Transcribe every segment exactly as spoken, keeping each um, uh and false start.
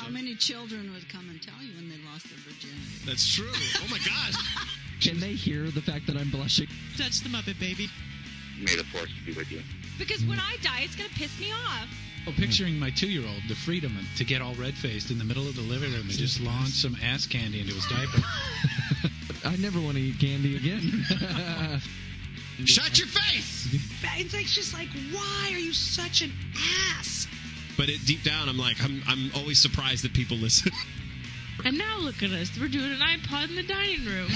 How many children would come and tell you when they lost their virginity? That's true. Oh, my gosh. Can they hear the fact that I'm blushing? Touch the Muppet Baby. May the force be with you. Because when I die, it's going to piss me off. Oh, picturing my two-year-old, the freedom to get all red-faced in the middle of the living room and just launch some ass candy into his diaper. I never want to eat candy again. Shut your face! It's like, just like, why are you such an ass? But it, deep down, I'm like, I'm, I'm always surprised that people listen. And now look at us. We're doing an iPod in the dining room.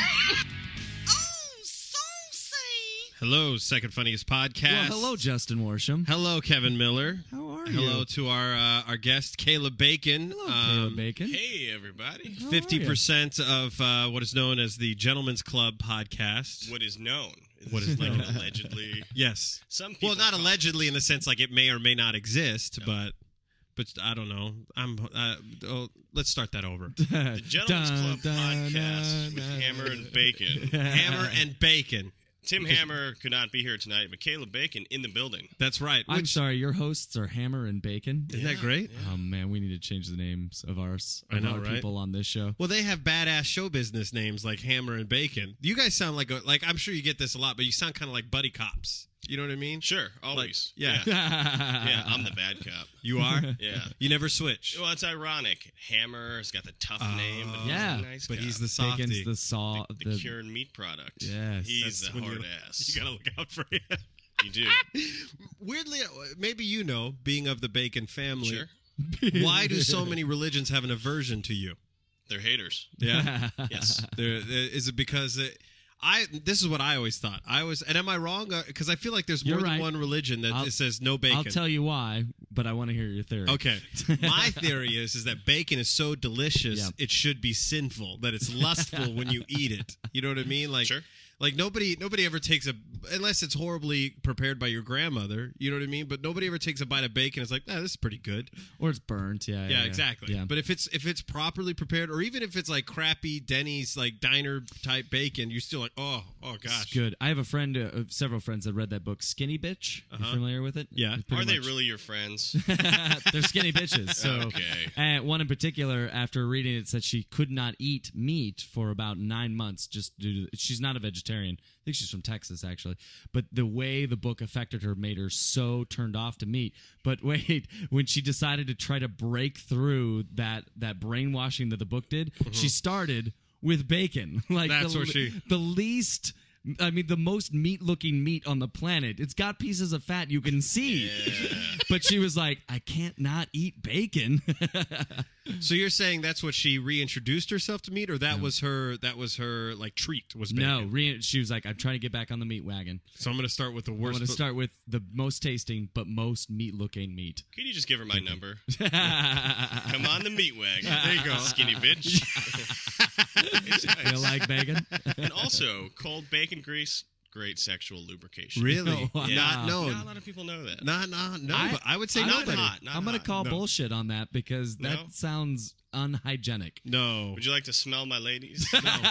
Hello, Second Funniest Podcast. Well, hello, Justin Worsham. Hello, Kevin Miller. How are you? Hello to our uh, our guest, Caleb Bacon. Hello, um, Caleb Bacon. Hey, everybody. fifty percent of uh, what is known as the Gentleman's Club podcast. What is known? Is What is like known? allegedly? Yes. Some people Well, not call allegedly in the sense like it may or may not exist, No. but but I don't know. I'm. Uh, oh, let's start that over. The Gentleman's Dun, Club dun, podcast dun, with dun. Hammer and Bacon. Hammer and Bacon. Tim Hammer could not be here tonight, but Caleb Bacon in the building. That's right. I'm Which- sorry, your hosts are Hammer and Bacon. Isn't that great? Oh, man, we need to change the names of ours. I of know, our right? people on this show. Well, they have badass show business names like Hammer and Bacon. You guys sound like a, like I'm sure you get this a lot, but you sound kind of like buddy cops. You know what I mean? Sure, always. yeah. yeah. Yeah, I'm the bad cop. You are? Yeah. You never switch. Well, it's ironic. Hammer's got the tough Oh. name, but he's Yeah. a nice But guy. he's the softy. Bacon's the saw. the, the cured meat product. Yes. He's That's the when hard you- ass. You gotta look out for him. You do. Weirdly, maybe you know, being of the Bacon family, Sure. why do so many religions have an aversion to you? They're haters. Yeah. Yes. There, is it because it, I? This is what I always thought. I was, and am I wrong? Because I feel like there's more You're than right. one religion that I'll- it says no bacon. I'll tell you why, but I want to hear your theory. Okay, my theory is is that bacon is so delicious Yeah. it should be sinful. That it's lustful when you eat it. You know what I mean? Like, Sure. like nobody nobody ever takes a unless it's horribly prepared by your grandmother. You know what I mean? But nobody ever takes a bite of bacon. And is like, nah, this is pretty good. Or it's burnt. Yeah. Yeah, Yeah, exactly. Yeah. But if it's if it's properly prepared, or even if it's like crappy Denny's like diner type bacon, you're still like, oh, oh gosh, It's good. I have a friend, uh, several friends that read that book, Skinny Bitch. Uh-huh. You familiar with it? Yeah. It's pretty Are they much- really your friends? They're skinny bitches. So, Okay. and one in particular, after reading it, said she could not eat meat for about nine months. Just due to she's not a vegetarian. I think she's from Texas, actually. But the way the book affected her made her so turned off to meat. But wait, when she decided to try to break through that that brainwashing that the book did, she started with bacon. Like That's the, where she- the least. I mean, the most meat-looking meat on the planet. It's got pieces of fat you can see. Yeah. But she was like, I can't not eat bacon. So you're saying that's what she reintroduced herself to meat, or that was her that was her like treat was bacon? No, re- she was like, I'm trying to get back on the meat wagon. So I'm going to start with the I'm worst. going to start with the most tasting but most meat-looking meat. Could you just give her my number? Come on the meat wagon. There you go. Skinny bitch. It's nice. You like bacon? And also, cold bacon grease, great sexual lubrication. Really? Wow. Not known. Not a lot of people know that. Not, not, no, I- but I would say I'm not nobody. hot. Not I'm going to hot. call No. bullshit on that because that No? sounds unhygienic. No. Would you like to smell my ladies?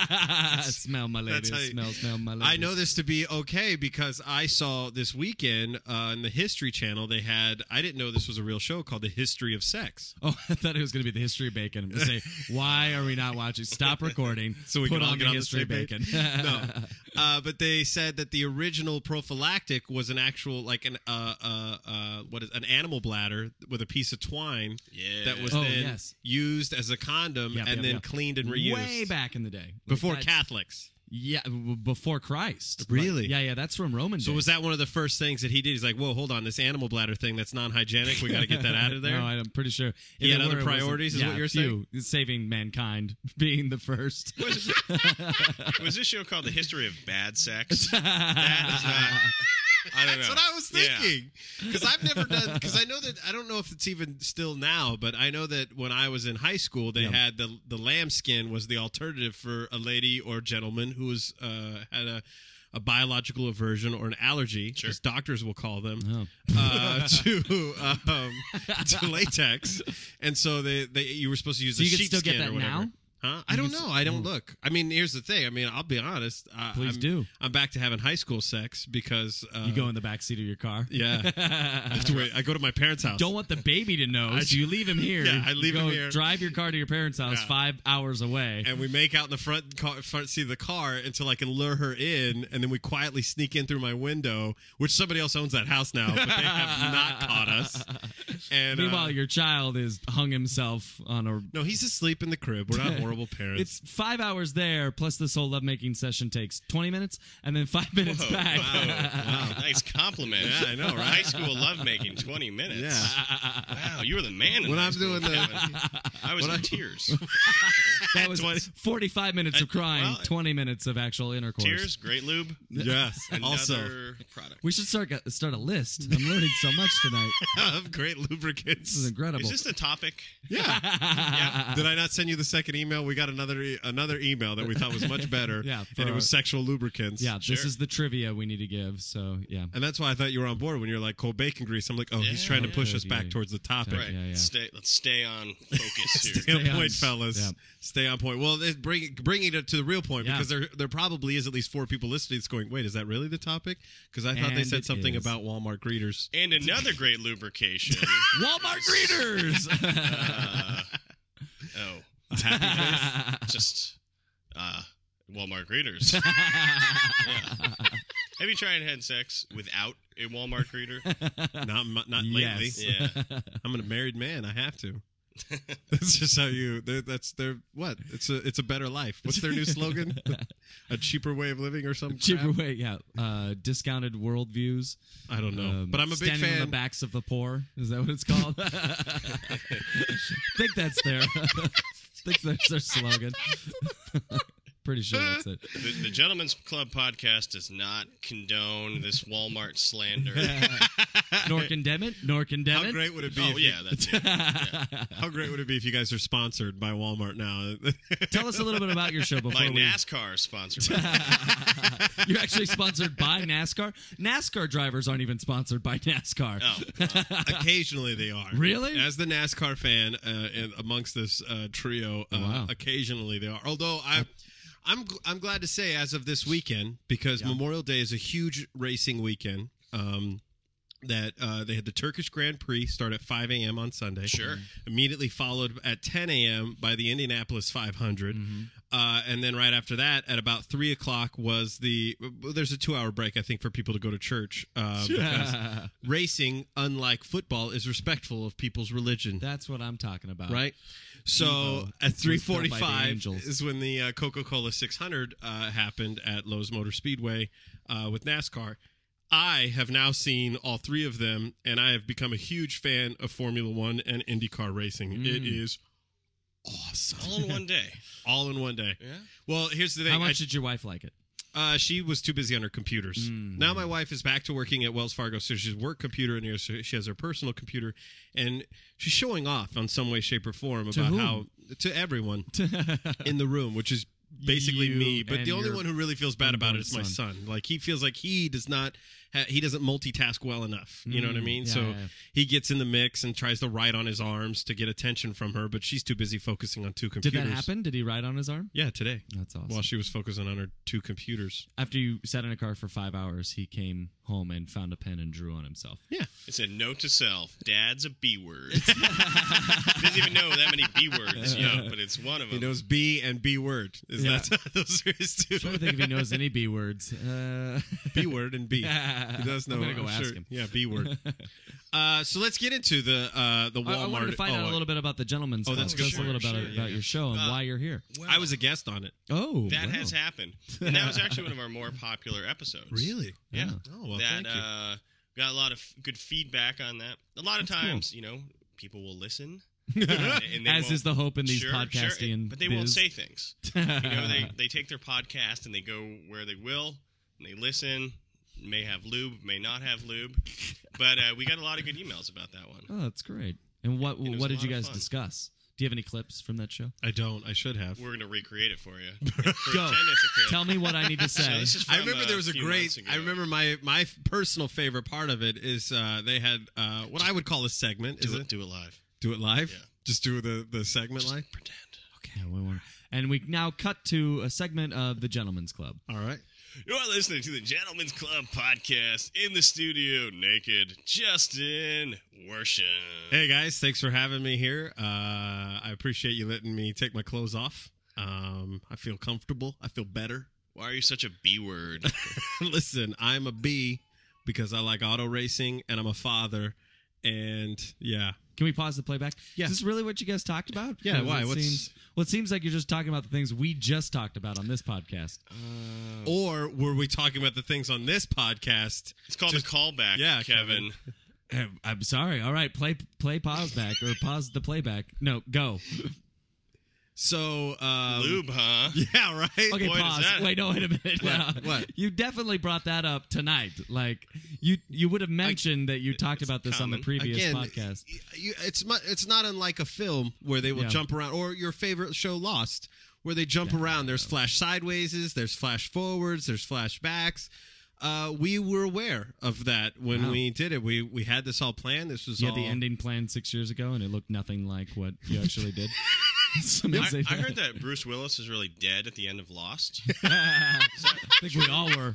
Smell my that's ladies. how you- Smell, smell my ladies. I know this to be okay because I saw this weekend uh, on the History Channel. They had, I didn't know this was a real show called The History of Sex. Oh, I thought it was going to be the history of bacon. I'm going to say, why are we not watching? Stop recording. So we put can all on get the on the history same page? bacon. No. Uh, but they said that the original prophylactic was an actual, like an, uh, uh, uh, what is an animal bladder with a piece of twine Yeah. that was Oh, then yes. used as a condom Yep, and yep, then yep. cleaned and reused. Way back in the day. Like Before that's- Catholics. Yeah, w- before Christ. Really? Like, yeah, yeah, that's from Roman So days. was that one of the first things that he did? He's like, whoa, hold on, this animal bladder thing that's non-hygienic, we got to get that out of there? No, I'm pretty sure. He If had it other were, it wasn't- priorities, is yeah, what you're a few. Saving mankind, being the first. Was, was this show called The History of Bad Sex? That is not. I don't That's know. what I was Yeah. thinking. Because I've never done. Because I know that I don't know if it's even still now, but I know that when I was in high school, they Yeah. had the the lambskin was the alternative for a lady or gentleman who was uh, had a. A biological aversion or an allergy, Sure. as doctors will call them, Oh. uh, to um, to latex, and so they, they you were supposed to use So a you can sheepskin still get or that whatever. now? Huh? I don't know. I don't look. I mean, here's the thing. I mean, I'll be honest. Uh, Please I'm, do. I'm back to having high school sex because uh, You go in the back seat of your car. Yeah. I have to wait. I go to my parents' house. Don't want the baby to know, so you leave him here. Yeah, I leave you go him here. Drive your car to your parents' house Yeah. five hours away. And we make out in the front car, front seat of the car until I can lure her in, and then we quietly sneak in through my window, which somebody else owns that house now, but they have not caught us. And Meanwhile, uh, your child is hung himself on a. no, he's asleep in the crib. We're not horrible parents. It's five hours there, plus this whole lovemaking session takes twenty minutes, and then five minutes Whoa, back. wow. Nice compliment. Yeah, I know, right? High school lovemaking, twenty minutes. Yeah. Wow, you were the man in When high I'm school, doing the- Kevin. I was when in I- tears. That was twenty forty-five minutes of crying, well, twenty minutes of actual intercourse. Tears, great lube. Yes. Another Also, product. We should start start a list. I'm learning so much tonight. of great lubricants. This is incredible. Is this the topic? Yeah. yeah. Did I not send you the second email? We got another e- another email that we thought was much better. Yeah, And it for- was sexual lubricants. Yeah, Sure. this is the trivia we need to give. So yeah, And that's why I thought you were on board when you're like cold bacon grease. I'm like, oh, he's Yeah, trying to yeah. push us Yeah, back yeah. towards the topic. Right. Yeah, yeah. Stay. Let's stay on focus here. Stay on Stay on- point, fellas. yeah. Stay on point. Well, it- bring, bringing it to the real point, Yeah. because there there probably is at least four people listening that's going, wait, is that really the topic? Because I thought they And said it something is. about Walmart greeters. And another great lubrication. Walmart greeters. uh, oh, just uh, Walmart greeters. Yeah. Have you tried had sex without a Walmart greeter? Not mu- not Yes. lately. Yeah. I'm a married man. I have to. That's just how you. they're- That's their what? It's a it's a better life. What's their new slogan? A cheaper way of living or something? Cheaper way, yeah. Uh, discounted worldviews. I don't know, Um, but I'm a big standing on fan. the backs of the poor. Is that what it's called? think that's their. think that's their slogan. Pretty sure that's it. The, the Gentleman's Club podcast does not condone this Walmart slander. Nor condemn it. Nor condemn How it. great would it be? Oh if you- yeah, that's it. Yeah. How great would it be if you guys are sponsored by Walmart now? Tell us a little bit about your show before My we. NASCAR sponsored. By You're actually sponsored by NASCAR. NASCAR drivers aren't even sponsored by NASCAR. oh, uh, Occasionally they are. Really? As the NASCAR fan uh, in, amongst this uh, trio, uh, Wow. occasionally they are. Although I, I'm gl- I'm glad to say as of this weekend, because Yeah. Memorial Day is a huge racing weekend. Um, that uh, they had the Turkish Grand Prix start at five a.m. on Sunday. Sure. Immediately followed at ten a.m. by the Indianapolis five hundred. Uh, and then right after that, at about three o'clock, was the. Well, there's a two-hour break, I think, for people to go to church. Uh, because racing, unlike football, is respectful of people's religion. That's what I'm talking about. Right? So Devo at was three built by the forty-five angels. is when the uh, Coca-Cola six hundred uh, happened at Lowe's Motor Speedway uh, with NASCAR. I have now seen all three of them, and I have become a huge fan of Formula One and IndyCar racing. Mm. It is awesome. all in one day. All in one day. Yeah. Well, here's the thing. How much I- did your wife like it? uh, she was too busy on her computers. Mm. Now my wife is back to working at Wells Fargo, so she's work computer in here. So she has her personal computer, and she's showing off on some way, shape, or form To about whom? how to everyone in the room, which is basically You me. But and the only your one who really feels bad about it unborn is my son. son. Like he feels like he does not. Ha- he doesn't multitask well enough. You know what I Mm, mean? yeah, so yeah, yeah. he gets in the mix and tries to write on his arms to get attention from her, but she's too busy focusing on two Did computers. that happen? Did he ride on his arm? Yeah, today. That's awesome. While she was focusing on her two computers. After you sat in a car for five hours, he came home and found a pen and drew on himself. Yeah. It said, note to self, Dad's a B word. Doesn't even know that many B words yet, but it's one of He them. knows B and B word. Is Yeah. that those are his two? I don't think if he knows any B words. Uh, B word and B. He does know. I'm gonna go I'm ask sure. him. Yeah, B word. uh, so let's get into the uh, the Walmart. I, I wanted to find oh, out a little bit about the Gentleman's Oh, Club. that's Tell us good. a little Sure, about, sure, about yeah. your show and Uh, why you're here. I was a guest on it. Oh, That wow. has happened. And that was actually one of our more popular episodes. Yeah. Yeah. Oh well, that thank you. uh, got a lot of f- good feedback on that. A lot of That's times, you know, people will listen. and they As won't- is the hope in these Sure, podcasting sure, and but they won't biz. say things. You know, they, they take their podcast and they go where they will, and they listen. May have lube, may not have lube. But uh, we got a lot of good emails about that one. Oh, that's great. And what It was what a did you lot of guys fun. discuss? Do you have any clips from that show? I don't. I should have. We're going to recreate it for you. For Go. ten minutes a clip. Tell me what I need to So say. this is I from, remember uh, there was a few great. months ago. I remember my my personal favorite part of it is uh, they had uh, what I would call a segment. Do Is it, it do it live. do it live? Yeah. Just do the the segment live. Pretend. Okay, we want- And we now cut to a segment of the Gentleman's Club. All right. You're listening to the Gentleman's Club podcast. In the studio, naked, Justin Worsham. Hey, guys. Thanks for having me here. Uh, I appreciate you letting me take my clothes off. Um, I feel comfortable. I feel better. Why are you such a B word? Listen, I'm a B because I like auto racing, and I'm a father, and yeah. Can we pause the playback? Yeah. Is this really what you guys talked about? Yeah, 'Cause why? It What's- seems, well, it seems like you're just talking about the things we just talked about on this podcast. Or were we talking about the things on this podcast? It's called Just- a callback, Yeah, Kevin. I'm- I'm sorry. All right, play play pause back or pause the playback. No, go. So, um, Lube, huh? yeah, right? Okay, Boy, does pause. that- Wait, no, wait a minute. What? No. What? You definitely brought that up tonight. Like you, you would have mentioned that you talked about this on the common. previous Again, podcast. y- you, it's mu- it's not unlike a film where they will Yeah. jump around, or your favorite show, Lost, where they jump around. There's flash sidewayses, there's flash forwards, there's flashbacks. Uh, we were aware of that when Wow. we did it. We we had this all planned. This was You all had the ending planned six years ago, and it looked nothing like what you actually did. It's I, amazing. I heard that Bruce Willis is really dead at the end of Lost. I think we all were.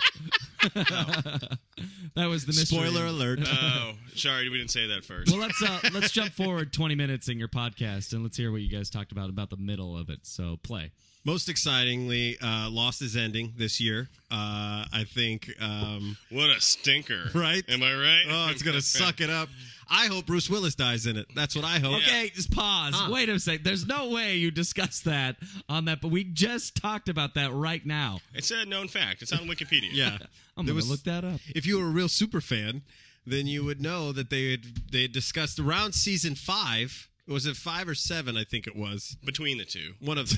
That was the mystery. Spoiler alert. Oh, sorry, we didn't say that first. Well, let's uh, let's jump forward twenty minutes in your podcast, and let's hear what you guys talked about about the middle of it. So, play. Most excitingly, uh, Lost is ending this year. Uh, I think. Um, What a stinker. Right? Am I right? oh, it's gonna suck it up. I hope Bruce Willis dies in it. That's what I hope. Okay, just pause. Huh. Wait a sec. There's no way you discussed that on that, but we just talked about that right now. It's a known fact. It's on Wikipedia. Yeah. I'm There going was- to look that up. If you were a real super fan, then you would know that they had they had discussed around season five. Was it five or seven? I think it was Between the two. one of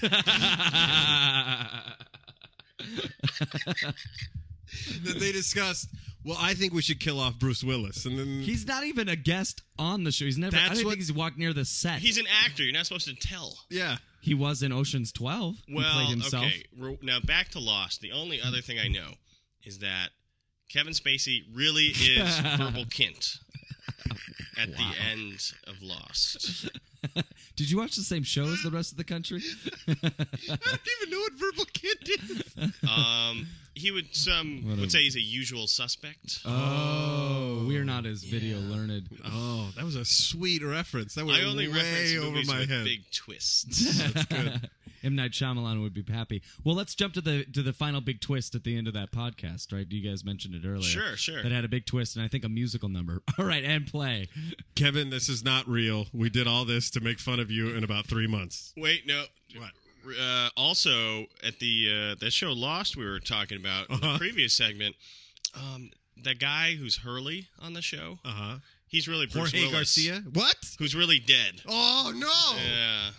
that they discussed. Well, I think we should kill off Bruce Willis, and then He's not even a guest on the show. He's never. I That's don't what- think he's walked near the set. He's an actor. You're not supposed to tell. yeah. he was in Ocean's twelve. He Well, played himself. okay. Ro- Now, back to Lost. The only other thing I know is that Kevin Spacey really is Verbal Kint at the end of Lost. Did you watch the same show as the rest of the country? I don't even know what verbal kid is. Um, he would some What a- would say he's a usual suspect. Oh, we're not as video learned. Oh, that was a sweet reference. That went I only reference way over movies my with head. big twists. That's good. M. Night Shyamalan would be happy. Well, let's jump to the to the final big twist at the end of that podcast, right? You guys mentioned it earlier. Sure, sure. That had a big twist, and I think a musical number. All right, and play. Kevin, this is not real. We did all this to make fun of you in about three months. Wait, no. What? Uh, also, at the uh, the show Lost, we were talking about in Uh-huh. the previous segment. Um, the guy who's Hurley on the show, Uh huh. he's really Bruce Jorge Willis, Garcia. What? who's really dead. Oh no! Yeah.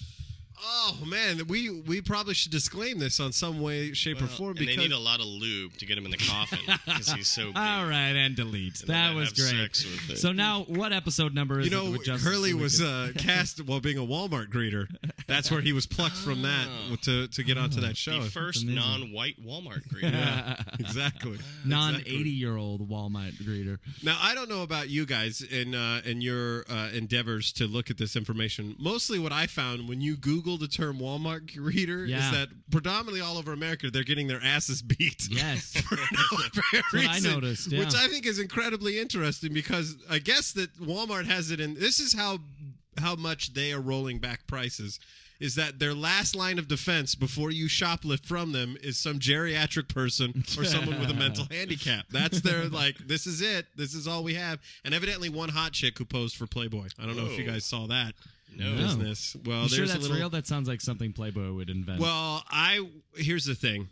Oh man, we we probably should disclaim this on some way, shape, or Well, form and because they need a lot of lube to get him in the coffin because he's so big. All right, and delete. And then That they was have great. sex with it. So now, what episode number is you know it? with Justice Hurley so we was can- uh, cast while being a Walmart greeter. That's where he was plucked from that Oh. to to get onto that show. the first amazing. non-white Walmart greeter. Yeah, exactly. non-eighty-year-old Walmart greeter. Now I don't know about you guys in uh, in your uh, endeavors to look at this information. Mostly, what I found when you Google the term Walmart greeter Yeah. is that predominantly all over America they're getting their asses beat. Yes. For no apparent what I reason, noticed, yeah. which I think is incredibly interesting because I guess that Walmart has it in. This is how how much they are rolling back prices. Is that their last line of defense before you shoplift from them is some geriatric person or someone with a mental handicap. That's their, like, this is it. This is all we have. And evidently one hot chick who posed for Playboy. I don't know if you Whoa. guys saw that No. business. Well, You sure there's that's a little. real? That sounds like something Playboy would invent. Well, I here's the thing.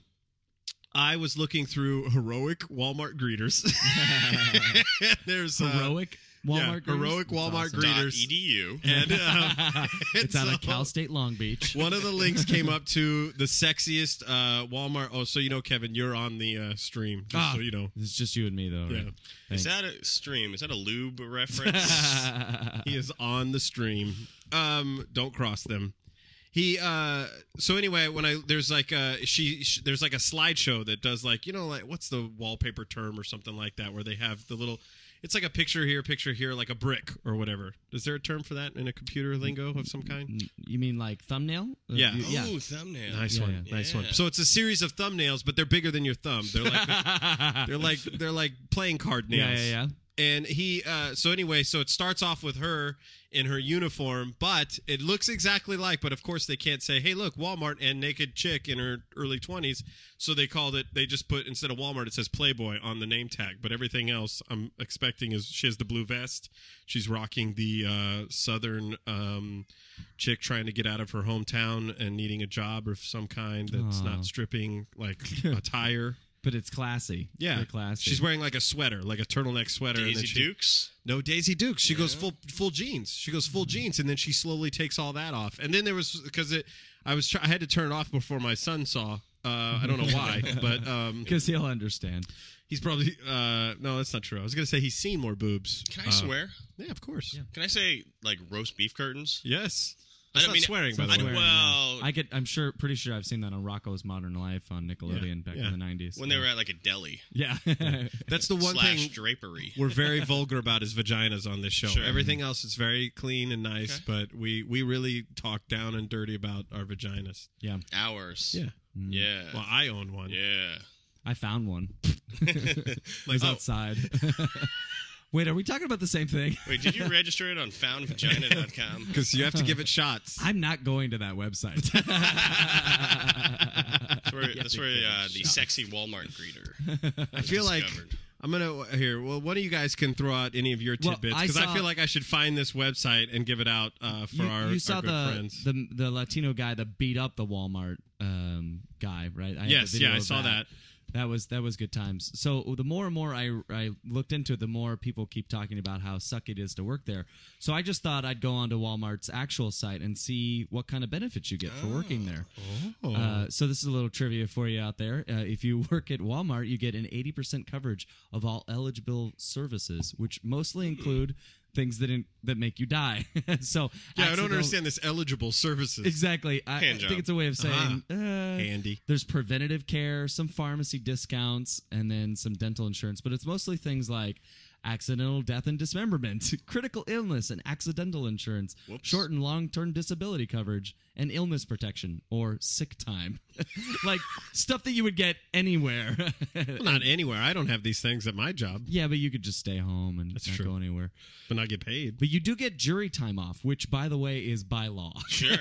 I was looking through heroic Walmart greeters. There's uh, heroic Walmart yeah, greeters? heroic That's Walmart awesome. greeters. Edu. And uh, It's out of so- Cal State Long Beach. One of the links came up to the sexiest uh, Walmart. Oh, so you know, Kevin, you're on the uh, stream. Just Ah, so you know. It's just you and me, though, right? Yeah. Is that a stream? Is that a lube reference? He is on the stream. Um, don't cross them. He uh so anyway when I there's like a she, she there's like a slideshow that does like you know like what's the wallpaper term or something like that where they have the little it's like a picture here, picture here, like a brick or whatever. Is there a term for that in a computer lingo of some kind? You mean like thumbnail? Uh, Yeah. you- yeah. Ooh, thumbnail. Nice Yeah, one, yeah. nice Yeah. one. So it's a series of thumbnails, but they're bigger than your thumb. They're like they're like they're like playing card Yeah, nails. yeah, yeah. And he, uh, so anyway, so it starts off with her in her uniform, but it looks exactly like, but of course they can't say, hey, look, Walmart and naked chick in her early twenties. So they called it, they just put, instead of Walmart, it says Playboy on the name tag. But everything else I'm expecting is she has the blue vest. She's rocking the uh, southern um, chick trying to get out of her hometown and needing a job of some kind that's Aw. not stripping like attire. But it's classy. Yeah, Very classy. she's wearing like a sweater, like a turtleneck sweater. and then Daisy she- Dukes. No Daisy Dukes. She goes full full jeans. She goes full jeans, and then she slowly takes all that off. And then there was because it, I was try, I had to turn it off before my son saw. Uh, I don't know why, but um, because he'll understand. he's probably uh, no, that's not true. I was gonna say he's seen more boobs. Can I Uh, swear? Yeah, of course. Can I say like roast beef curtains? Yes. I That's don't not mean- swearing, by It's the not way. swearing, well- yeah. I get. I'm sure. Pretty sure I've seen that on Rocco's Modern Life on Nickelodeon back yeah. in the nineties. When they were at like a deli Yeah. That's the one slash thing drapery. we're very vulgar about is vaginas on this show. Sure. Everything else is very clean and nice, Okay. but we we really talk down and dirty about our vaginas. yeah. Hours. Yeah. Yeah. Well, I own one. Yeah. I found one. Like, It was oh, outside. Wait, are we talking about the same thing? Wait, did you register it on found vagina dot com? because you have to give it shots. I'm not going to that website. That's where, that's where uh, the sexy Walmart greeter. I feel like discovered. I'm gonna here. Well, one of you guys can throw out any of your Well, tidbits I because I, saw- for like I should find this website and give it out uh, for you, our, you saw our good the, friends. the the Latino guy that beat up the Walmart um, guy, right? I had the Yes, video yeah, I of saw that. That was that was good times. So the more and more I I looked into it, the more people keep talking about how sucky it is to work there. So I just thought I'd go onto Walmart's actual site and see what kind of benefits you get for working there. Oh. Uh, so this is a little trivia for you out there. Uh, if you work at Walmart, you get an eighty percent coverage of all eligible services, which mostly include things that in, that make you die. so yeah, I don't accidental- understand this eligible services. Exactly. I, I Hand think job. it's a way of saying uh, Handy. there's preventative care, some pharmacy discounts, and then some dental insurance. But it's mostly things like accidental death and dismemberment, critical illness and accidental insurance, Whoops. short and long-term disability coverage, and illness protection or sick time. Like stuff that you would get anywhere. Well, not anywhere. I don't have these things at my job, Yeah, but you could just stay home and That's not true. go anywhere. but not get paid. But you do get jury time off, which, by the way, is by law. Sure.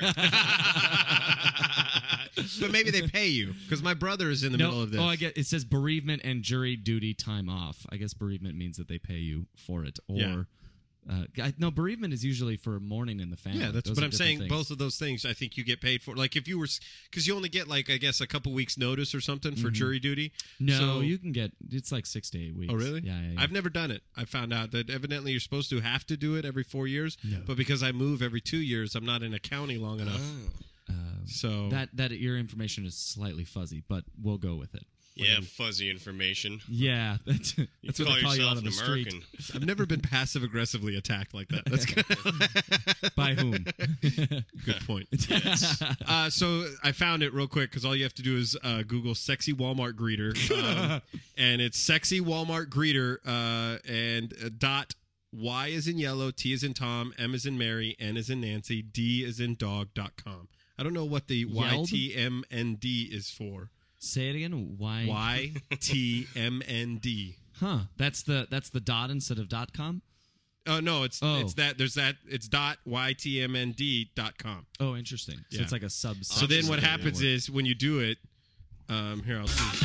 But maybe they pay you because my brother is in the middle of this. Oh, I get. It says bereavement and jury duty time off. I guess bereavement means that they pay you for it. Or Yeah. uh, I- no, bereavement is usually for mourning in the family. Yeah, that's Those but are I'm different saying things. both of those things. I think you get paid for. Like if you were, because you only get like I guess a couple weeks notice or something for jury duty. No, So- you can get. It's like six to eight weeks. Oh really? Yeah, yeah. yeah. I've never done it. I found out that evidently you're supposed to have to do it every four years. No. But because I move every two years, I'm not in a county long enough. Oh. Um, So that that your information is slightly fuzzy, but we'll go with it. Yeah, fuzzy information. Yeah, that's, You that's call what they call you yourself out on an the street. American. I've never been passive aggressively attacked like that. That's good. By whom? Good point. Uh, so I found it real quick because all you have to do is uh, Google "sexy Walmart greeter," um, and it's "sexy Walmart greeter" uh, and uh, dot Y is in yellow, T is in Tom, M is in Mary, N is in Nancy, D is in dog dot com. I don't know what the Y Yelled? T M N D is for. Say it again. Why? Y T M N D. Huh? That's the that's the dot instead of dot com. Oh no, it's Oh. it's that there's that it's dot Y T M N D dot com. Oh, interesting. So Yeah. it's like a sub. So then what Obviously, happens yeah. is when you do it, um, here I'll see.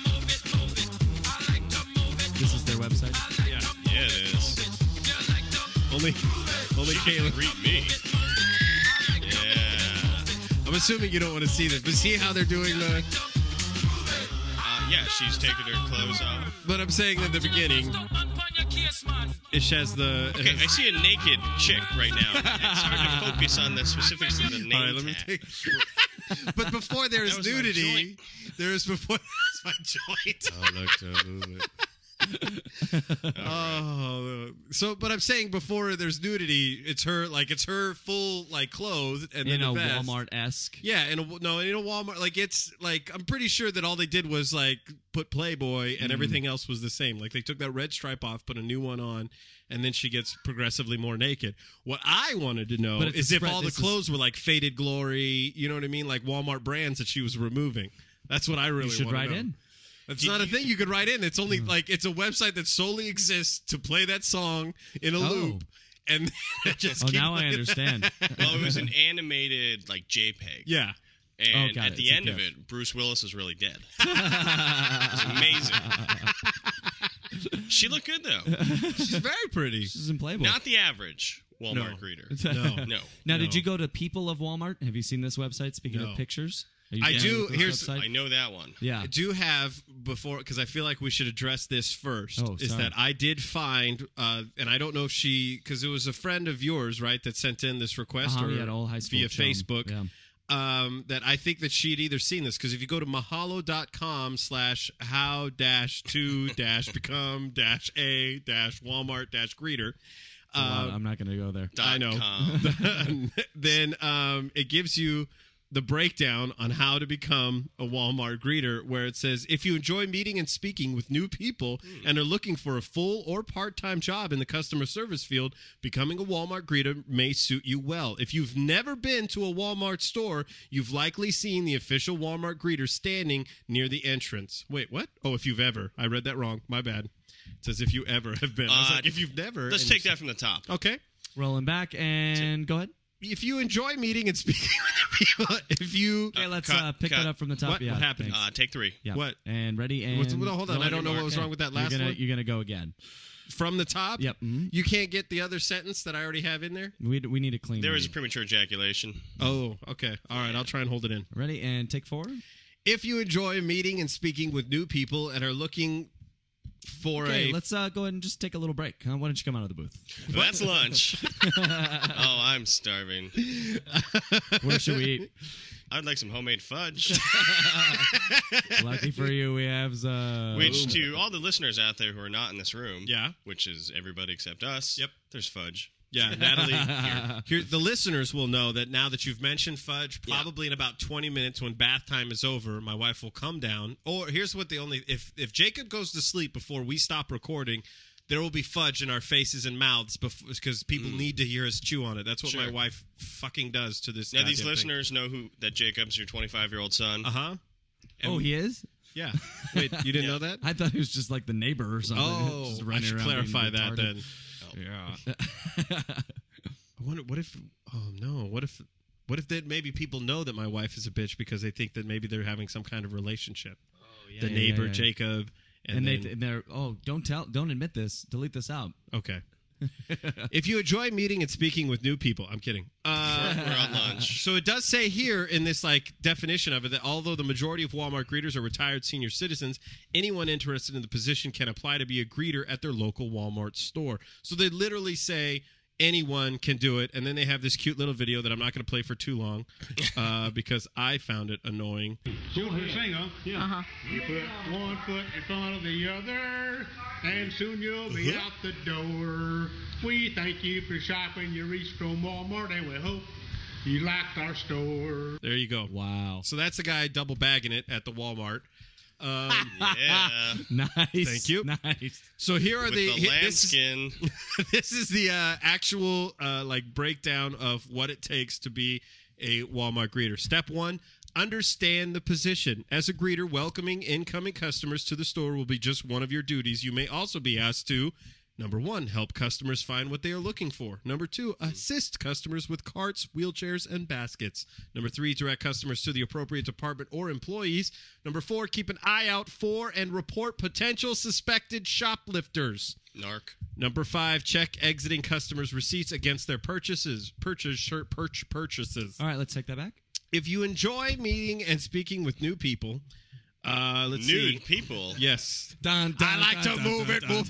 This is their website. Yeah. Yeah, it is. Only, only Caitlin. Greet me. Yeah. I'm assuming you don't want to see this, but see how they're doing the. Uh, yeah, she's taking her clothes off. But I'm saying in the beginning, it has the. It Okay, has- I see a naked chick right now. It's hard to focus on the specifics of the name all right, let me tag. take. But before there's That was my nudity, joint. there's before there's my joint. I like to move it. Oh, so but I'm saying before there's nudity, it's her like it's her full like clothes and In then a the vest. Walmart-esque. Yeah, in a no, in a Walmart, like it's like I'm pretty sure that all they did was like put Playboy and Mm. everything else was the same. Like they took that red stripe off, put a new one on, and then she gets progressively more naked. What I wanted to know But it's is a if spread- all the this is- clothes were like Faded Glory, you know what I mean, like Walmart brands that she was removing. That's what I really You should wanna write know. in. That's not a thing you could write in. It's only like it's a website that solely exists to play that song in a Oh. loop, and it just Oh, keep now I playing understand. that. Well, it was an animated like JPEG. Yeah. And Oh, got at it. the It's a end of GIF. it, Bruce Willis is really dead. It's amazing. She looked good though. She's very pretty. She's in Playboy. Not the average Walmart No. greeter. No. No. Now, No. did you go to People of Walmart? Have you seen this website? Speaking No. of pictures, Are you I familiar do- with this here's- website? I know that one. Yeah. I do have before because I feel like we should address this first. Oh, is sorry. that I did find, uh, and I don't know if she because it was a friend of yours, right, that sent in this request Uh-huh, or yeah, an old high school via chum. Facebook. Yeah. Um, that I think that she'd either seen this because if you go to mahalo.com slash how dash to dash become dash a dash Walmart dash greeter. It's a lot. uh, I'm not going to go there. Dot I know. com. Then um, it gives you the breakdown on how to become a Walmart greeter, where it says, if you enjoy meeting and speaking with new people and are looking for a full or part-time job in the customer service field, becoming a Walmart greeter may suit you well. If you've never been to a Walmart store, you've likely seen the official Walmart greeter standing near the entrance. Wait, what? Oh, if you've ever. I read that wrong. My bad. It says if you ever have been. I was Uh, like, if you've never. Let's and take you- that from the top. Okay. Rolling back and go ahead. If you enjoy meeting and speaking with people, if you Okay, let's cut, uh, pick cut. that up from the top. What- yeah, what happened? thanks. Uh, take three. Yeah. what? And ready and What's- no, hold on. Go I on, don't know Mark. what was wrong with that last you're gonna, one. You're gonna go again. From the top? Yep. mhm. You can't get the other sentence that I already have in there? We we need a clean. There was a read. premature ejaculation. Oh, okay. All right. I'll try and hold it in. Ready and take four. If you enjoy meeting and speaking with new people and are looking for Okay, a. let's uh, go ahead and just take a little break. Huh? Why don't you come out of the booth? Well, that's lunch. Oh, I'm starving. Where should we eat? I'd like some homemade fudge. Lucky for you, we have uh, Which, to all the listeners out there who are not in this room, Yeah. which is everybody except us, Yep. there's fudge. Yeah, Natalie. Here, here, the listeners will know that now that you've mentioned fudge, probably in about twenty minutes when bath time is over, my wife will come down. Or here's what the only if if Jacob goes to sleep before we stop recording, there will be fudge in our faces and mouths because people need to hear us chew on it. That's what Sure. my wife fucking does to this. Now, these listeners know who that Jacob's your twenty-five-year-old son. Uh huh. Oh, he is. Yeah. Wait, you didn't Yeah. know that? I thought he was just like the neighbor or something. Oh, just I running should around being clarify that retarded. then. Yeah. I wonder what if. Oh no! What if? What if that maybe people know that my wife is a bitch because they think that maybe they're having some kind of relationship. Oh, yeah, the yeah, neighbor yeah, yeah. Jacob, and, And, then, they and they're oh don't tell don't admit this, delete this out. okay. If you enjoy meeting and speaking with new people, I'm kidding. Uh, We're on lunch. So it does say here in this like definition of it that although the majority of Walmart greeters are retired senior citizens, anyone interested in the position can apply to be a greeter at their local Walmart store. So they literally say anyone can do it, and then they have this cute little video that I'm not going to play for too long uh, because I found it annoying. Soon as you sing, huh? Yeah. Uh-huh. You put one foot in front of the other, and soon you'll be out the door. We thank you for shopping. You reached from Walmart, and we hope you liked our store. There you go. Wow. So that's the guy double bagging it at the Walmart. Um, Yeah. Nice. Thank you. Nice. so here are With the, the he- lamb this is- skin. this is the uh, actual uh, like breakdown of what it takes to be a Walmart greeter. Step one, understand the position. As a greeter, welcoming incoming customers to the store will be just one of your duties. You may also be asked to, number one, help customers find what they are looking for. Number two, assist customers with carts, wheelchairs, and baskets. Number three, direct customers to the appropriate department or employees. Number four, keep an eye out for and report potential suspected shoplifters. Narc. Number five, check exiting customers' receipts against their purchases. Purchase shirt perch purchases. All right, let's take that back. If you enjoy meeting and speaking with new people, Uh, let's Nude see. people. Yes. Dun, dun, I like dun, to dun, move dun, it, dun. move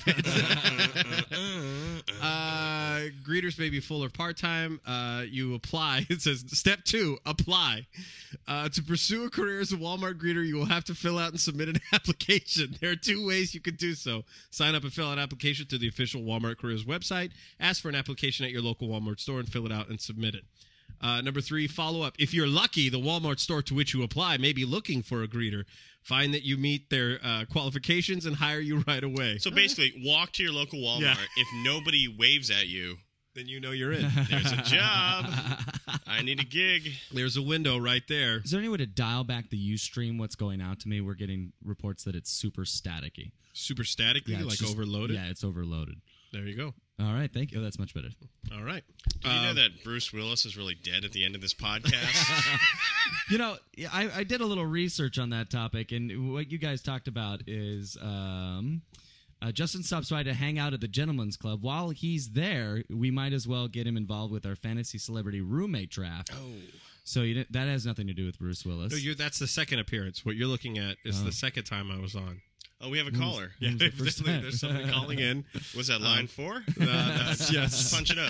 it. uh, greeters may be full or part-time. Uh, you apply. It says, step two, apply. Uh, to pursue a career as a Walmart greeter, you will have to fill out and submit an application. There are two ways you can do so. Sign up and fill out an application through the official Walmart Careers website. Ask for an application at your local Walmart store and fill it out and submit it. Uh, number three, follow up. If you're lucky, the Walmart store to which you apply may be looking for a greeter. Find that you meet their uh, qualifications and hire you right away. So basically, walk to your local Walmart. Yeah. If nobody waves at you, Then you know you're in. there's a job. I need a gig. There's a window right there. Is there any way to dial back the Ustream? What's going out to me? We're getting reports that it's super staticky. Super statically, Yeah, it's like just- overloaded? Yeah, it's overloaded. There you go. All right, thank you. Oh, that's much better. All right. Do you know Um, that Bruce Willis is really dead at the end of this podcast? You know, I, I did a little research on that topic, and what you guys talked about is um, uh, Justin stops by to hang out at the Gentleman's Club. While he's there, we might as well get him involved with our fantasy celebrity roommate draft. Oh. So you didn't- that has nothing to do with Bruce Willis. No, you're, that's the second appearance. What you're looking at is Oh. the second time I was on. Oh, we have a caller. Yeah, When's the first there's, time? there's somebody calling in. Was that line four? Uh, that's, yes. Just punch it up.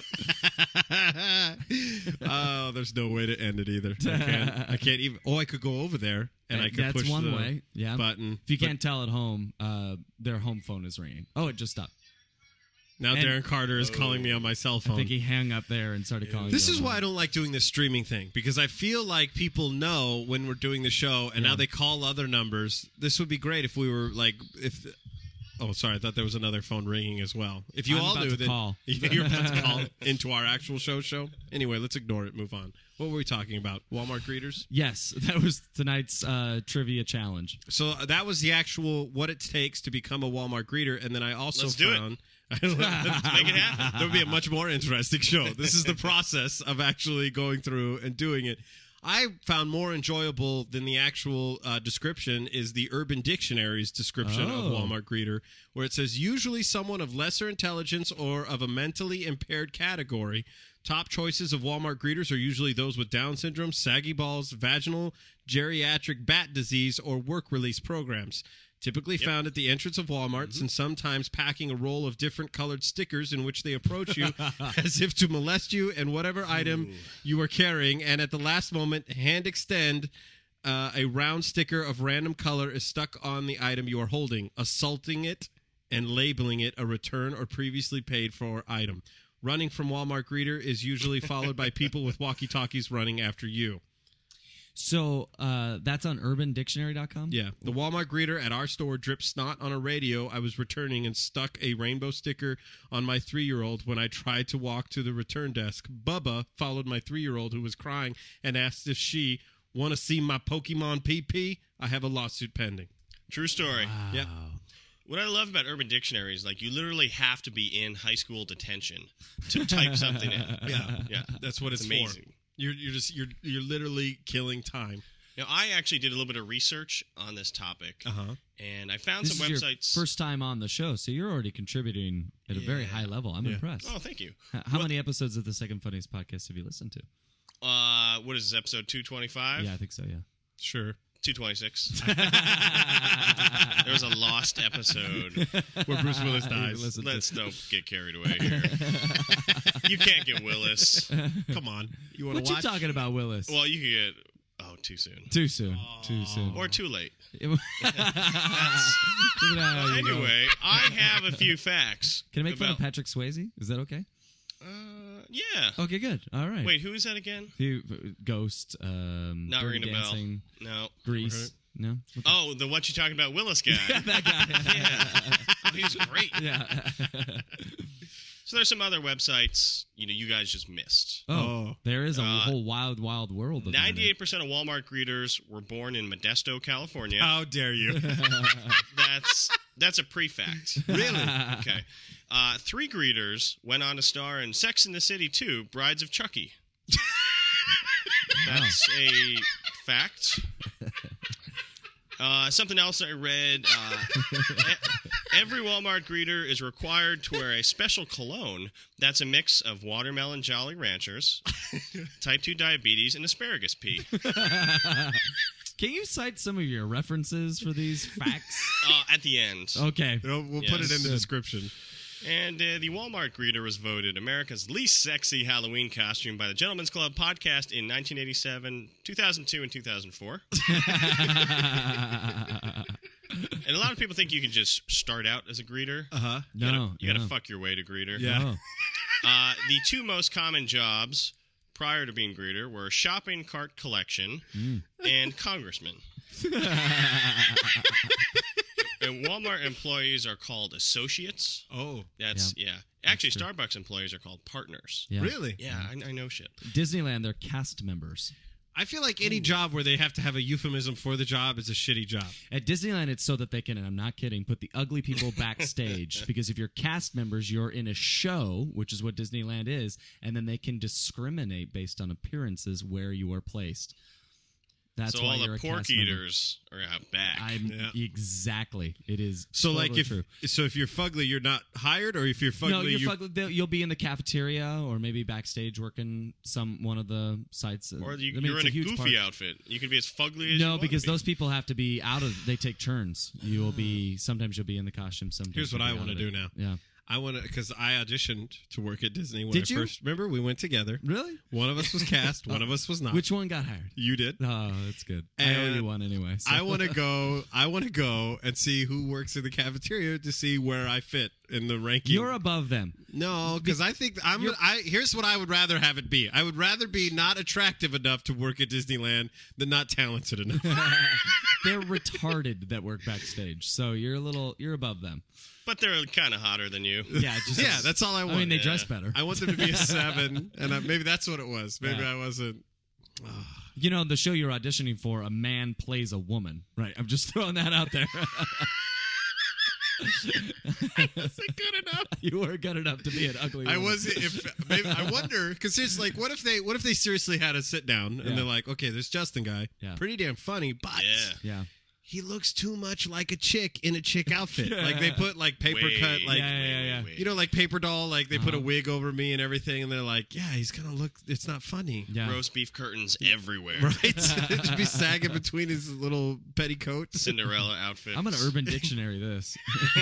Oh, there's no way to end it either. I can't, I can't even. Oh, I could go over there and I could That's push one the way. Yeah. button. If you But can't tell at home, uh, their home phone is ringing. Oh, it just stopped. now and- Darren Carter is calling me on my cell phone. I think he hung up there and started calling. This you is on why I home. don't like doing this streaming thing, because I feel like people know when we're doing the show, and Yeah. now they call other numbers. This would be great if we were like, if. Oh, sorry, I thought there was another phone ringing as well. If you I'm all about knew, to then call. you're about to call into our actual show. Show anyway. Let's ignore it. Move on. What were we talking about? Walmart greeters. Yes, that was tonight's uh, trivia challenge. So uh, that was the actual what it takes to become a Walmart greeter, and then I also Let's do it. found. Let's make it happen. That would be a much more interesting show. This is the process of actually going through and doing it. I found more enjoyable than the actual uh, description is the Urban Dictionary's description Oh. of Walmart greeter, where it says usually someone of lesser intelligence or of a mentally impaired category. Top choices of Walmart greeters are usually those with Down syndrome, saggy balls, vaginal, geriatric bat disease, or work release programs. Typically found at the entrance of Walmarts and sometimes packing a roll of different colored stickers in which they approach you as if to molest you and whatever item you are carrying. And at the last moment, hand extend, uh, a round sticker of random color is stuck on the item you are holding, assaulting it and labeling it a return or previously paid for item. Running from Walmart greeter is usually followed by people with walkie-talkies running after you. So uh, that's on urban dictionary dot com? Yeah. The Walmart greeter at our store dripped snot on a radio I was returning and stuck a rainbow sticker on my three-year-old when I tried to walk to the return desk. Bubba followed my three-year-old who was crying and asked if she want to see my Pokemon P P. I have a lawsuit pending. True story. Wow. Yep. What I love about Urban Dictionary is like you literally have to be in high school detention to type something in. Yeah. Yeah. That's what it's, It's amazing. for. You're you're just you're you're literally killing time. Now, I actually did a little bit of research on this topic, Uh-huh. and I found This some is websites. your first time on the show, so you're already contributing at a very Yeah. high level. I'm Yeah. impressed. Oh, thank you. H- How many episodes of the Second Funniest Podcast have you listened to? Uh, what is this, episode two twenty-five? Yeah, I think so, yeah. Sure. two twenty-six. There was a lost episode. Where Bruce Willis dies. Listen to- Let's don't get carried away here. You can't get Willis. Come on. You want What to you watch? talking about, Willis? Well, you can get. Oh, too soon. Too soon. Too soon. Or too late. Well, Anyway, I have a few facts. Can I make fun of about- Patrick Swayze? Is that okay? Uh, yeah. Okay, good. All right. Wait, who is that again? He, Ghost, um, Not Dirty ringing a bell. Dancing, No. Grease. No? Okay. Oh, the what you talking about, Willis guy. that guy. Yeah. He's great. Yeah. So there's some other websites, you know, you guys just missed. Oh, Oh. there is a Uh, whole wild, wild world of internet. ninety-eight percent of Walmart greeters were born in Modesto, California. How dare you? That's that's a pre-fact. Really? Okay. Uh, three greeters went on to star in Sex and the City two, Brides of Chucky. That's a fact. Uh, something else I read, uh, e- every Walmart greeter is required to wear a special cologne that's a mix of watermelon Jolly Ranchers, type two diabetes, and asparagus pea. Can you cite some of your references for these facts? Uh, at the end. Okay. We'll, we'll put it Yes. in the description. And uh, the Walmart greeter was voted America's least sexy Halloween costume by the Gentleman's Club podcast in nineteen eighty-seven, two thousand two, and two thousand four. And a lot of people think you can just start out as a greeter. Uh-huh. You gotta, No, you gotta no. fuck your way to greeter. Yeah. Oh. Uh, the two most common jobs prior to being greeter were shopping cart collection Mm. and congressman. And Walmart employees are called associates. Oh, That's, yeah. Actually, true. Starbucks employees are called partners. Yeah. really? Yeah, I, I know shit. Disneyland, they're cast members. I feel like any job where they have to have a euphemism for the job is a shitty job. At Disneyland, it's so that they can, and I'm not kidding, put the ugly people backstage. Because if you're cast members, you're in a show, which is what Disneyland is, and then they can discriminate based on appearances where you are placed. That's so why all you're the a pork cast member. eaters are out back. I'm Yeah. exactly. It is So, totally like, if true. so, if you're fugly, you're not hired, or if you're fugly, No, you're you fugly, they'll- you'll be in the cafeteria or maybe backstage working some one of the sites. or you, I mean, you're it's in a, huge goofy part. outfit. You can be as fugly as you No, want because to be. those people have to be out of. They take turns. You will be. Sometimes you'll be in the costume. Sometimes Here's what you'll I be wanna out of do it. now. Yeah. I want to because I auditioned to work at Disney when Did I you? first. Remember, we went together. Really? One of us was cast. One of us was not. Which one got hired? You did. Oh, that's good. I owe And you one anyway. so- I want to go. I want to go and see who works in the cafeteria to see where I fit in the ranking. You're above them. No, because I think I'm. You're- I here's what I would rather have it be. I would rather be not attractive enough to work at Disneyland than not talented enough. They're retarded that work backstage. So you're a little. You're above them. But they're kind of hotter than you. Yeah. Just yeah, that's all I I want. mean, they Yeah. dress better. I want them to be a seven, and I, maybe that's what it was. Maybe Yeah. I wasn't. You know, the show you're auditioning for, a man plays a woman. Right. I'm just throwing that out there. Is it good enough? You were good enough to be an ugly I woman. was. If maybe I wonder because it's like, what if they, what if they seriously had a sit down and Yeah. they're like, okay, this Justin guy, Yeah. pretty damn funny, but Yeah. Yeah. he looks too much like a chick in a chick outfit. Like they put like paper Wait, cut, like Yeah, yeah, yeah. wait. you know, like paper doll. Like they put a Uh-huh. wig over me and everything, and they're like, yeah, he's gonna look. It's not funny. Yeah. Roast beef curtains everywhere. Right, it should be sagging between his little petticoats. Cinderella outfits. I'm going to Urban Dictionary this.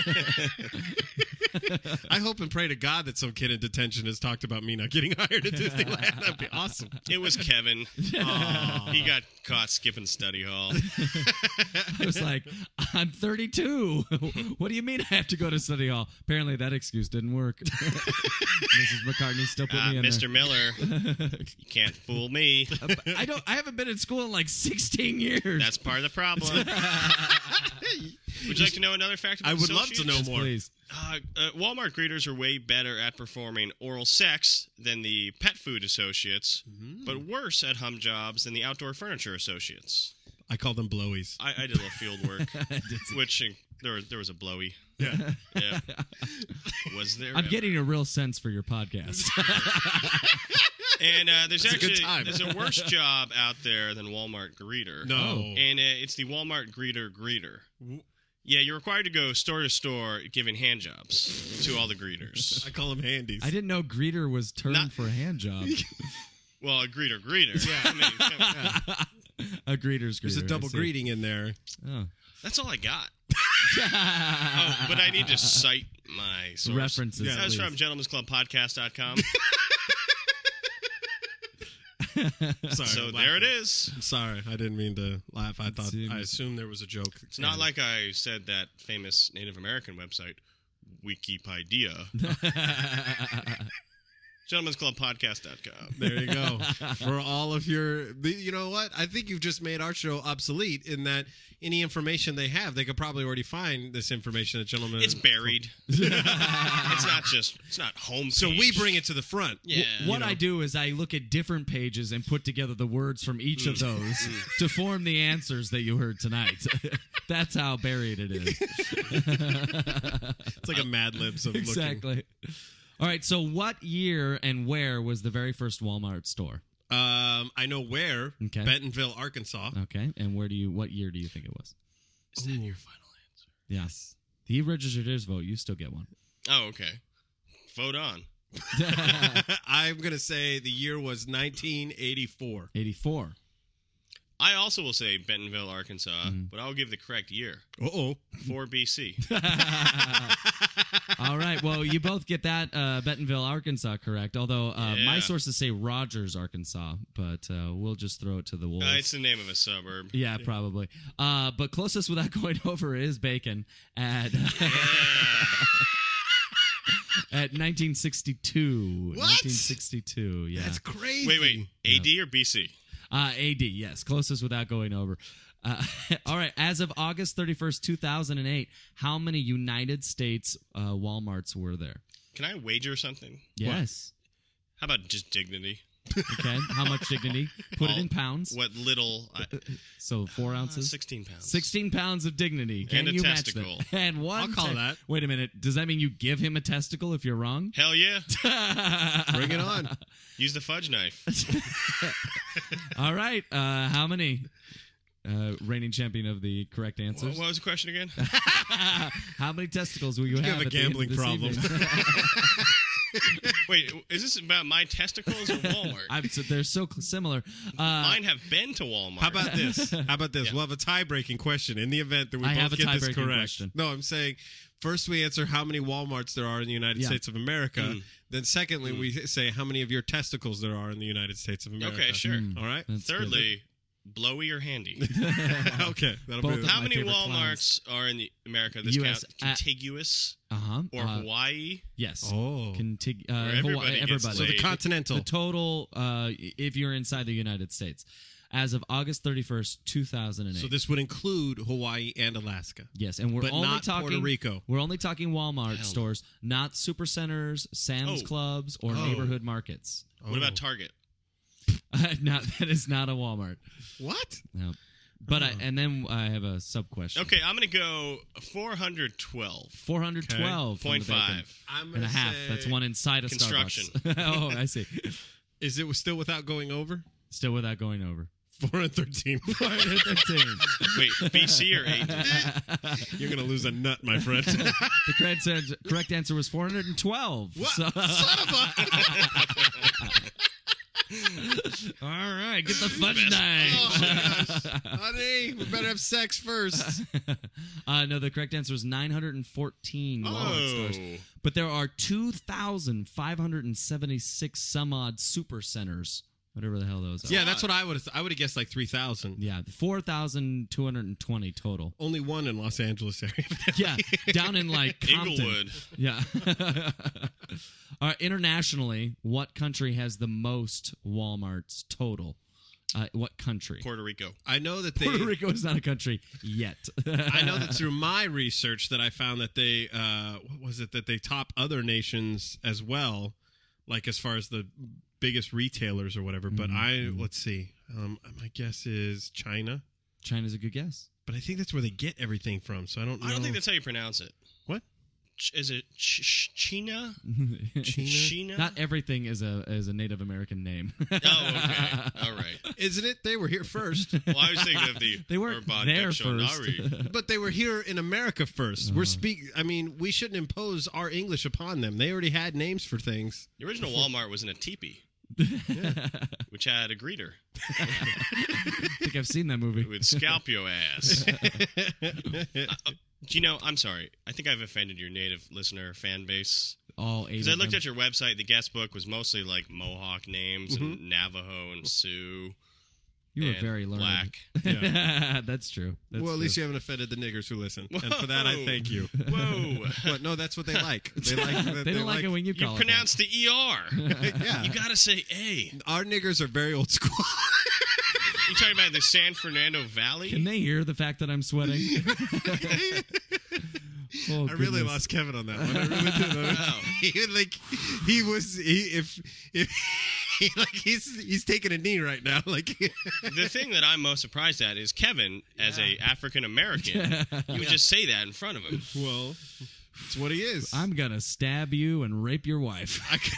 I hope and pray to God that some kid in detention has talked about me not getting hired at Disneyland. That'd be awesome. It was Kevin. Aw. He got caught skipping study hall. I was like, I'm thirty-two. What do you mean I have to go to study hall? Apparently that excuse didn't work. Missus McCartney still put Uh, me in Mister Miller, there. you can't fool me. I don't. I haven't been in school in like sixteen years. That's part of the problem. Would you like to know another fact about I would love to associates? know more. Please. Uh, uh, Walmart greeters are way better at performing oral sex than the pet food associates, but worse at hum jobs than the outdoor furniture associates. I call them blowies. I, I did a little field work, which uh, there was, there was a blowy. Yeah. Yeah. Was there? I'm ever? getting a real sense for your podcast. And uh, there's That's a good actually time. there's a worse job out there than Walmart greeter. No. And uh, it's the Walmart greeter greeter. Yeah, you're required to go store to store giving hand jobs to all the greeters. I call them handies. I didn't know greeter was termed Not- for a hand job. Well, a greeter greeter. Yeah. I mean, come on. A greeter's greeter. There's a double I see. greeting in there. Oh. That's all I got. Oh, but I need to cite my source. References. That was please. from gentlemen's club podcast dot com. Sorry, So I'm there it laughing. is. I'm sorry. I didn't mean to laugh. I thought Seems- I assumed there was a joke. It's not like I said that famous Native American website, Wikipedia. gentlemen's club podcast dot com. There you go. For all of your, the- you know what? I think you've just made our show obsolete in that any information they have, they could probably already find this information at Gentlemen. It's buried. It's not just, it's not home So we page. bring it to the front. Yeah. What you know. I do is I look at different pages and put together the words from each of those to form the answers that you heard tonight. That's how buried it is. It's like a Mad Libs of looking. Exactly. All right. So, what year and where was the very first Walmart store? Um, I know where. Okay. Bentonville, Arkansas. Okay. And where do you? What year do you think it was? Is that your final answer? Yes. He registered his vote. You still get one. Oh, okay. Vote on. I'm gonna say the year was nineteen eighty-four. eighty-four. I also will say Bentonville, Arkansas, but I'll give the correct year. Uh-oh. four B C. All right. Well, you both get that uh, Bentonville, Arkansas correct. Although uh, Yeah. my sources say Rogers, Arkansas, but uh, we'll just throw it to the wolves. Uh, it's the name of a suburb. yeah, probably. Uh, but closest without going over is Bacon at at nineteen sixty-two. What? nineteen sixty-two. Yeah. That's crazy. Wait, wait. A D or B C? Uh, A D, yes. Closest without going over. Uh, all right. As of August thirty-first, two thousand eight, how many United States uh, Walmarts were there? Can I wager something? Yes. How about just dignity? Okay. How much dignity? Put it Well, in pounds. What little? I, So four uh, ounces? sixteen pounds. sixteen pounds of dignity. Can And a you testicle. match that? And one. I'll call that. Wait a minute. Does that mean you give him a testicle if you're wrong? Hell yeah. Bring it on. Use the fudge knife. All right. Uh, how many? Uh, reigning champion of the correct What, answers. what was the question again? How many testicles will you, You have? have a at the end of gambling this problem. evening? Wait, is this about my testicles or Walmart? I'm, so they're so cl- similar. Uh, Mine have been to Walmart. How about this? How about this? Yeah. We'll have a tie-breaking question in the event that we I both have a get this tie-breaking correct. question. No, I'm saying first we answer how many Walmarts there are in the United Yeah. States of America. Mm. Then secondly, we say how many of your testicles there are in the United States of America. Okay, sure. Mm. All right. That's good. Thirdly, blowy or handy? Okay. That'll Both be of How my many favorite Walmarts are in the America? This U S count contiguous Uh-huh. or Uh, Hawaii? Yes. Oh. Contig- uh, Where Hawaii- everybody gets everybody. So the laid. continental. The total, uh, if you're inside the United States, as of August thirty-first, two thousand eight. So this would include Hawaii and Alaska. Yes, and we're But only not talking Puerto Rico. We're only talking Walmart Hell no. stores, not supercenters, Sam's Oh. Clubs, or Oh. neighborhood markets. What about Target? not that is not a Walmart. What? No. But I, Oh. and then I have a sub question. Okay, I'm going to go four hundred twelve four hundred twelve point five. I'm and a half. That's one inside a Construction. Starbucks. Oh, I see. Is it still without going over? Still without going over. four hundred thirteen. four hundred thirteen. Wait, B C or A D? You're going to lose a nut, my friend. The correct answer, correct answer was four hundred twelve. What? So- Son of a... All right, get the fudge Oh, knife. gosh. Honey, we better have sex first. uh, no, the correct answer was nine hundred fourteen Walmart stores. Oh. But there are two thousand five hundred seventy-six some odd super centers, whatever the hell those are. Yeah, that's what I would have. I would have guessed like three thousand. Yeah, four thousand two hundred twenty total. Only one in Los Angeles area. Yeah, down in like Compton. Inglewood. Yeah. All right, internationally, what country has the most Walmarts total? Uh, what country? Puerto Rico. I know that they. Puerto Rico is not a country yet. I know that through my research that I found that they. Uh, what was it that they top other nations as well, like as far as the biggest retailers or whatever. But Mhm. I let's see. Um, my guess is China, China's a good guess. but I think that's where they get everything from. So I don't. know. I don't think that's how you pronounce it. What? Ch- Is it Ch- Ch- China? China? China? Not everything is a is a Native American name. Oh, okay. All right. Isn't it? They were here first, Well, I was thinking of the They weren't Urban there Dictionary. first. but they were here in America 1st Uh-huh. We're speak. I mean, we shouldn't impose our English upon them. They already had names for things. The original Walmart was in a teepee, which had a greeter. I think I've seen that movie. It would scalp your ass. Uh, you know, I'm sorry. I think I've offended your native listener fan base. All eight. Because I of looked them. at your website. The guest book was mostly like Mohawk names and Navajo and Sioux. You were and very learned. black. That's true. That's well, at least true. you haven't offended the niggers who listen, and for that I Whoa. thank you. Whoa. But no, that's what they like. They like. they don't like, it when you You call pronounce the E R. Yeah, You gotta say A. our niggers are very old school. You talking about the San Fernando Valley? it. Can they hear the fact that I'm sweating? Oh, I really goodness. lost Kevin on that one. I really did. Wow. He like he was he if if he, like he's he's taking a knee right now. Like The thing that I'm most surprised at is Kevin, as a African American, you would just say that in front of him. well, it's what he is. I'm gonna stab you and rape your wife.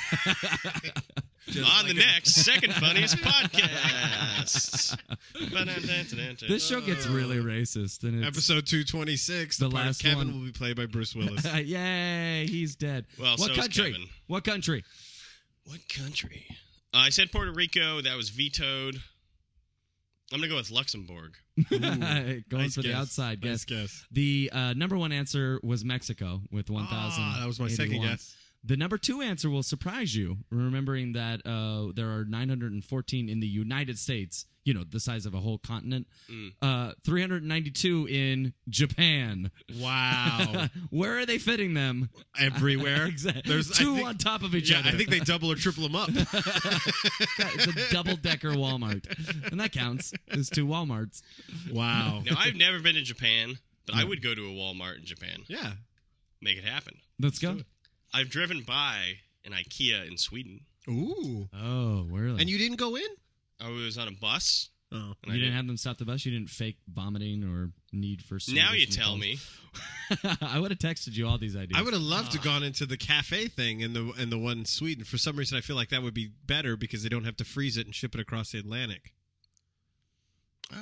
Just On the like a- next second funniest podcast. This show gets really racist, and it's, Episode two twenty six. The, The part of last Kevin one. will be played by Bruce Willis. yay, he's dead. Well, what so is country? Kevin. What country? What country? Uh, I said Puerto Rico. That was vetoed. I'm gonna go with Luxembourg. Going nice for the guess. outside Nice guess. guess. The uh, number one answer was Mexico with one thousand. Ah, that was my second guess. The number two answer will surprise you, remembering that uh, there are nine hundred fourteen in the United States, you know, the size of a whole continent, Mm. uh, three hundred ninety-two in Japan. Wow. Where are they fitting them? Everywhere. Exactly. There's I Two think- on top of each Yeah, other. I think they double or triple them up. It's a double-decker Walmart. And that counts. There's two Walmarts. Wow. Now, I've never been to Japan, but I would go to a Walmart in Japan. Yeah. Make it happen. Let's go. I've driven by an IKEA in Sweden. Ooh. Oh, really? And you didn't go in? I was on a bus. Oh. and You I didn't have them stop the bus? You didn't fake vomiting or need for Now Swedish you tell meatballs? me. I would have texted you all these ideas. I would have loved to gone into the cafe thing in the in the one in Sweden. For some reason, I feel like that would be better because they don't have to freeze it and ship it across the Atlantic. Uh,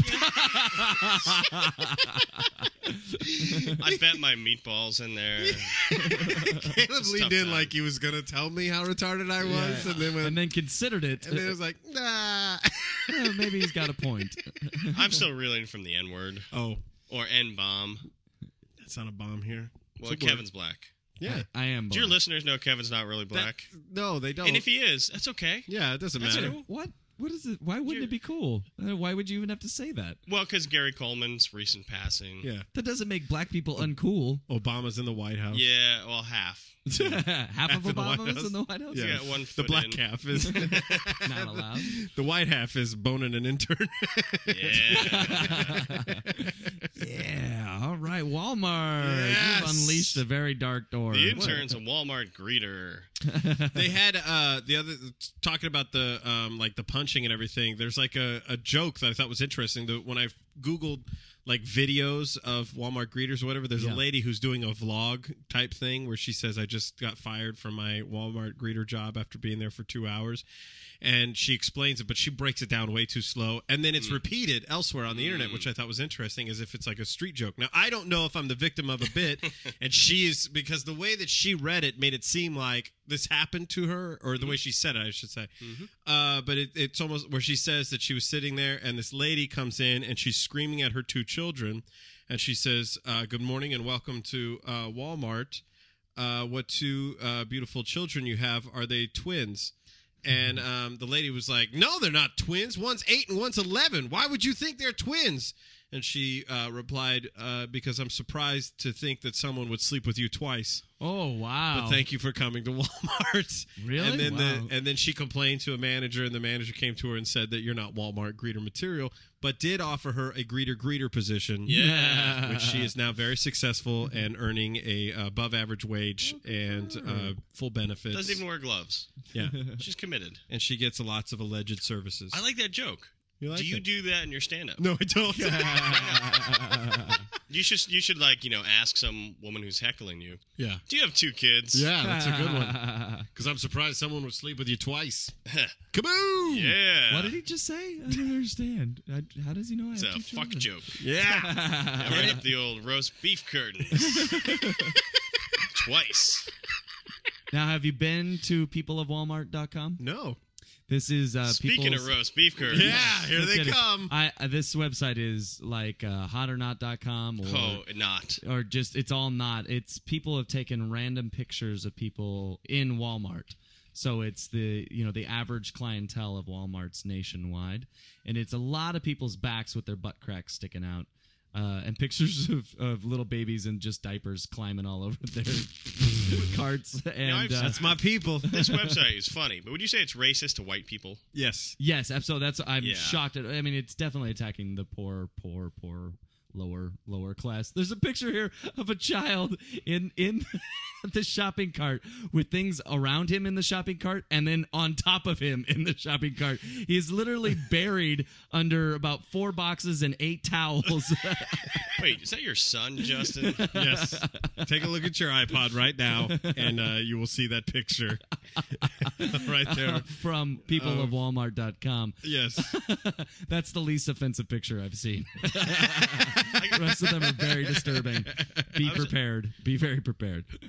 I bet my meatballs in there. Caleb It's leaned tough in time. like he was going to tell me how retarded I was, Yeah. and then went, and then considered it. and then it was like, nah. Eh, maybe he's got a point. I'm still reeling from the N word Oh, or N bomb. that's not a bomb here. Well, It's a word. Kevin's black. Yeah. I, I am. Do your black. listeners know Kevin's not really black? That- no, they don't. And if he is, that's okay. yeah, it doesn't That's matter. cool. What? What is it? Why wouldn't You're- it be cool? Uh, Why would you even have to say that? Well, because Gary Coleman's recent passing. Yeah. That doesn't make black people uncool. Obama's in the White House. Yeah, well, half. Half of in the White Obama's House. in the White House. Yeah. Yeah. got one The foot black in. half is Not allowed. The white half is boning an intern. Yeah. Yeah. All right, Walmart. Yes. You've unleashed a very dark door. The intern's a Walmart greeter. They had uh the other talking about the um like the punching and everything. There's like a, a joke that I thought was interesting. That when I googled like videos of Walmart greeters or whatever, there's Yeah. a lady who's doing a vlog type thing where she says, I just got fired from my Walmart greeter job after being there for two hours. And she explains it, but she breaks it down way too slow. And then it's Mm. repeated elsewhere on the internet, which I thought was interesting, as if it's like a street joke. Now, I don't know if I'm the victim of a bit, and she is, because the way that she read it made it seem like this happened to her, or the way she said it, I should say. Mhm. Uh, but it, it's almost where she says that she was sitting there, and this lady comes in, and she's screaming at her two children, and she says, uh, good morning and welcome to uh, Walmart. Uh, what two uh, beautiful children you have. Are they twins? And um, the lady was like, no, they're not twins. One's eight and one's eleven. Why would you think they're twins? And she uh, replied, uh, because I'm surprised to think that someone would sleep with you twice. Oh wow! But thank you for coming to Walmart. Really? And then Wow. the and then she complained to a manager, and the manager came to her and said that you're not Walmart greeter material, but did offer her a greeter greeter position. Yeah. Which she is now very successful and earning a uh, above average wage and uh, full benefits. Doesn't even wear gloves. Yeah, She's committed. and she gets lots of alleged services. I like that joke. You like do you it? do that in your stand-up? No, I don't. You should you should like, you know, ask some woman who's heckling you. Yeah, Do you have two kids? yeah, that's a good one. Because I'm surprised someone would sleep with you twice. Kaboom! Yeah. What did he just say? I don't understand. I, how does he know I It's have a two fuck children? joke. Yeah. Yeah, right up the old roast beef curtains. Twice. Now, have you been to people of walmart dot com? No. This is uh, Speaking people's- of roast beef curtains. Yeah, here No they kidding. come. I uh, this website is like uh, hot or not dot com or Oh, not. or just it's all not. It's people have taken random pictures of people in Walmart. So it's the you know the average clientele of Walmart's nationwide, and it's a lot of people's backs with their butt cracks sticking out, uh, and pictures of, of little babies in just diapers climbing all over their carts. And I've- uh, That's my people. This website is funny, but would you say it's racist to white people? Yes. yes, absolutely. That's I'm Yeah. shocked at. I mean, it's definitely attacking the poor, poor, poor. Lower, lower class. There's a picture here of a child in in the shopping cart with things around him in the shopping cart, and then on top of him in the shopping cart. He's literally buried under about four boxes and eight towels. Wait, is that your son, Justin? Yes. Take a look at your iPod right now, and uh, you will see that picture right there. From people Oh. of walmart dot com. Yes. That's the least offensive picture I've seen. The rest of them are very disturbing. Be I was- prepared. Be very prepared.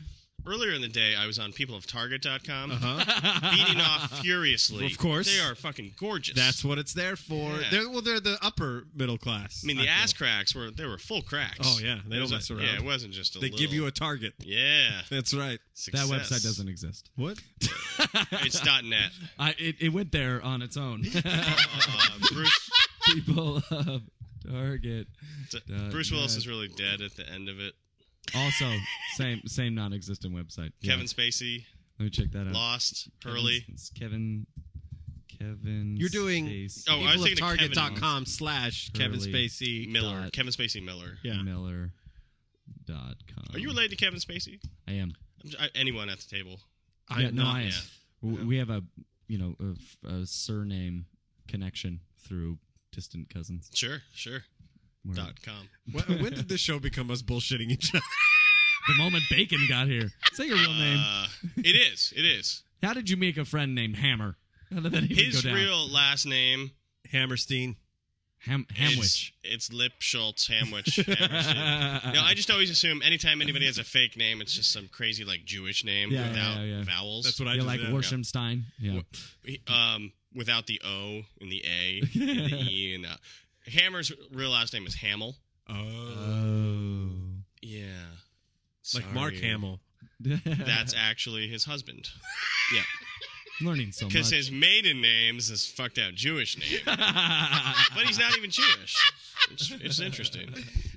earlier in the day, I was on people of target dot com, Uh-huh. beating off furiously. Of course. They are fucking gorgeous. That's what it's there for. Yeah. They're, well, they're the upper middle class. I mean, the feel. ass cracks were they were full cracks. Oh, yeah. They It don't was mess a- around. Yeah, it wasn't just a They little, give you a target. Yeah. That's right. Success. That website doesn't exist. What? It's .net. I it, it went there on its own. Uh, Bruce People of Target. d- Bruce Willis is really dead at the end of it. Also, same same non-existent website. Yeah. Kevin Spacey, Let me check that out. Lost, Kevin- Hurley. it's Kevin. Kevin. You're doing Spacey. Oh, I was thinking of target dot Kevin com slash Kevin Hurley. Spacey. Miller. dot- Kevin Spacey Miller. Yeah. Miller. Dot com. Are you related to Kevin Spacey? I am. I'm j- I- anyone at the table? Yeah, no, I am. Yeah. W- We have a you know a, f- a surname connection through distant cousins. Sure, sure. We're- Dot com. When, when did this show become us bullshitting each other? The moment Bacon got here. Say your real name. Uh, it is. It is. How did you make a friend named Hammer? How did that even His go down? real last name Hammerstein. Ham Hamwich. It's, it's Lip Schultz Hamwich. Hammerstein. No, I just always assume anytime anybody has a fake name, it's just some crazy like Jewish name Yeah, without yeah, yeah. vowels. That's what I You're just like did. Worshemstein. Yeah. um, without the O and the A and the E and uh, Hammer's real last name is Hamill. Oh. Oh. Yeah, Like Sorry. Mark Hamill. That's actually his husband. Yeah, Learning so much. because his maiden name is this fucked out Jewish name, but he's not even Jewish. It's, it's interesting.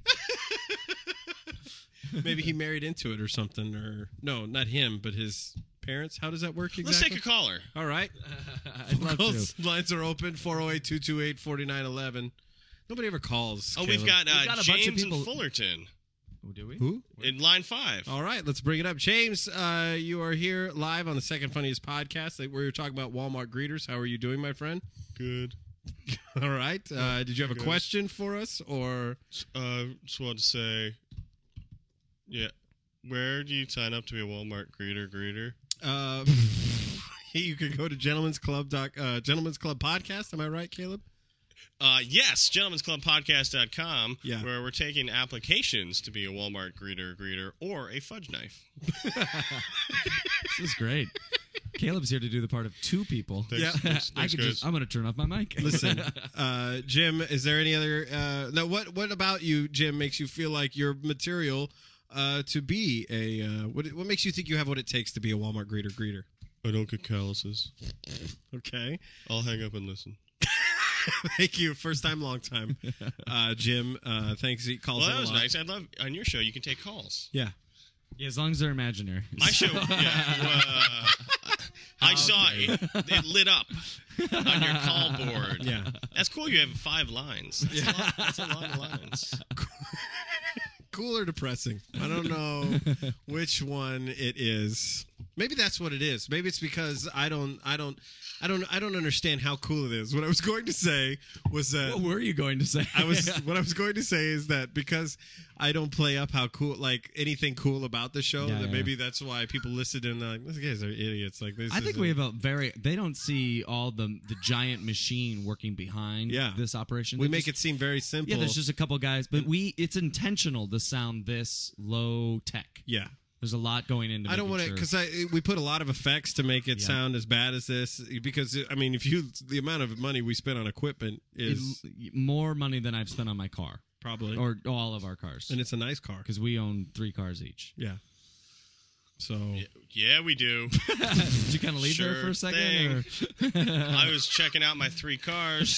Maybe he married into it or something. Or no, not him, but his parents. How does that work exactly? Let's take a caller. All right. I'd love to. Those lines are open. four oh eight, two two eight, four nine one one. Nobody ever calls. Oh, we've Caleb. got, uh, We've got a bunch of James people- in Fullerton Oh, do we? Who? in line five. All right, let's bring it up. James, uh, you are here live on the Second Funniest Podcast where you're talking about Walmart greeters. How are you doing, my friend? Good. All right. Uh, did you have a Good. question for us? Or Uh, just wanted to say, yeah, where do you sign up to be a Walmart greeter greeter? uh, you can go to Gentlemen's Club, doc, uh, Gentlemen's Club Podcast. Am I right, Caleb? Uh, yes, gentlemen's club podcast dot com, Yeah. where we're taking applications to be a Walmart greeter greeter or a fudge knife. This is great. Caleb's here to do the part of two people. Thanks, Yeah. thanks, I thanks, could guys. just. I'm going to turn off my mic. Listen, uh, Jim, is there any other? Uh, no. What What about you, Jim? Makes you feel like you're material uh, to be a? Uh, what What makes you think you have what it takes to be a Walmart greeter greeter? I don't get calluses. Okay. I'll hang up and listen. Thank you. First time, long time. Uh, Jim, uh, thanks. He calls Well, in that a was lot. nice. I'd love on your show. You can take calls. Yeah. Yeah, as long as they're imaginary. My show. Yeah, uh, I saw it. It lit up on your call board. Yeah. That's cool. You have five lines. That's, a, lot, that's a lot of lines. Cool or depressing? I don't know which one it is. Maybe that's what it is. Maybe it's because I don't, I don't, I don't, I don't understand how cool it is. What I was going to say was that What were you going to say? I was. What I was going to say is that because I don't play up how cool, like anything cool about the show, Yeah, that yeah. maybe that's why people listen and they're like, "These guys are idiots." Like this. I think isn't- we have a very. They don't see all the the giant machine working behind Yeah. this operation. We They make just- it seem very simple. Yeah, there's just a couple guys, but we. It's intentional to sound this low tech. yeah. There's a lot going into. I don't want to sure. because I we put a lot of effects to make it Yeah. sound as bad as this because I mean if you the amount of money we spend on equipment is It- more money than I've spent on my car probably or all of our cars and it's a nice car. because we own three cars each. Yeah. So Yeah, we do. Did you kind of leave there Sure for a second? Or? I was checking out my three cars,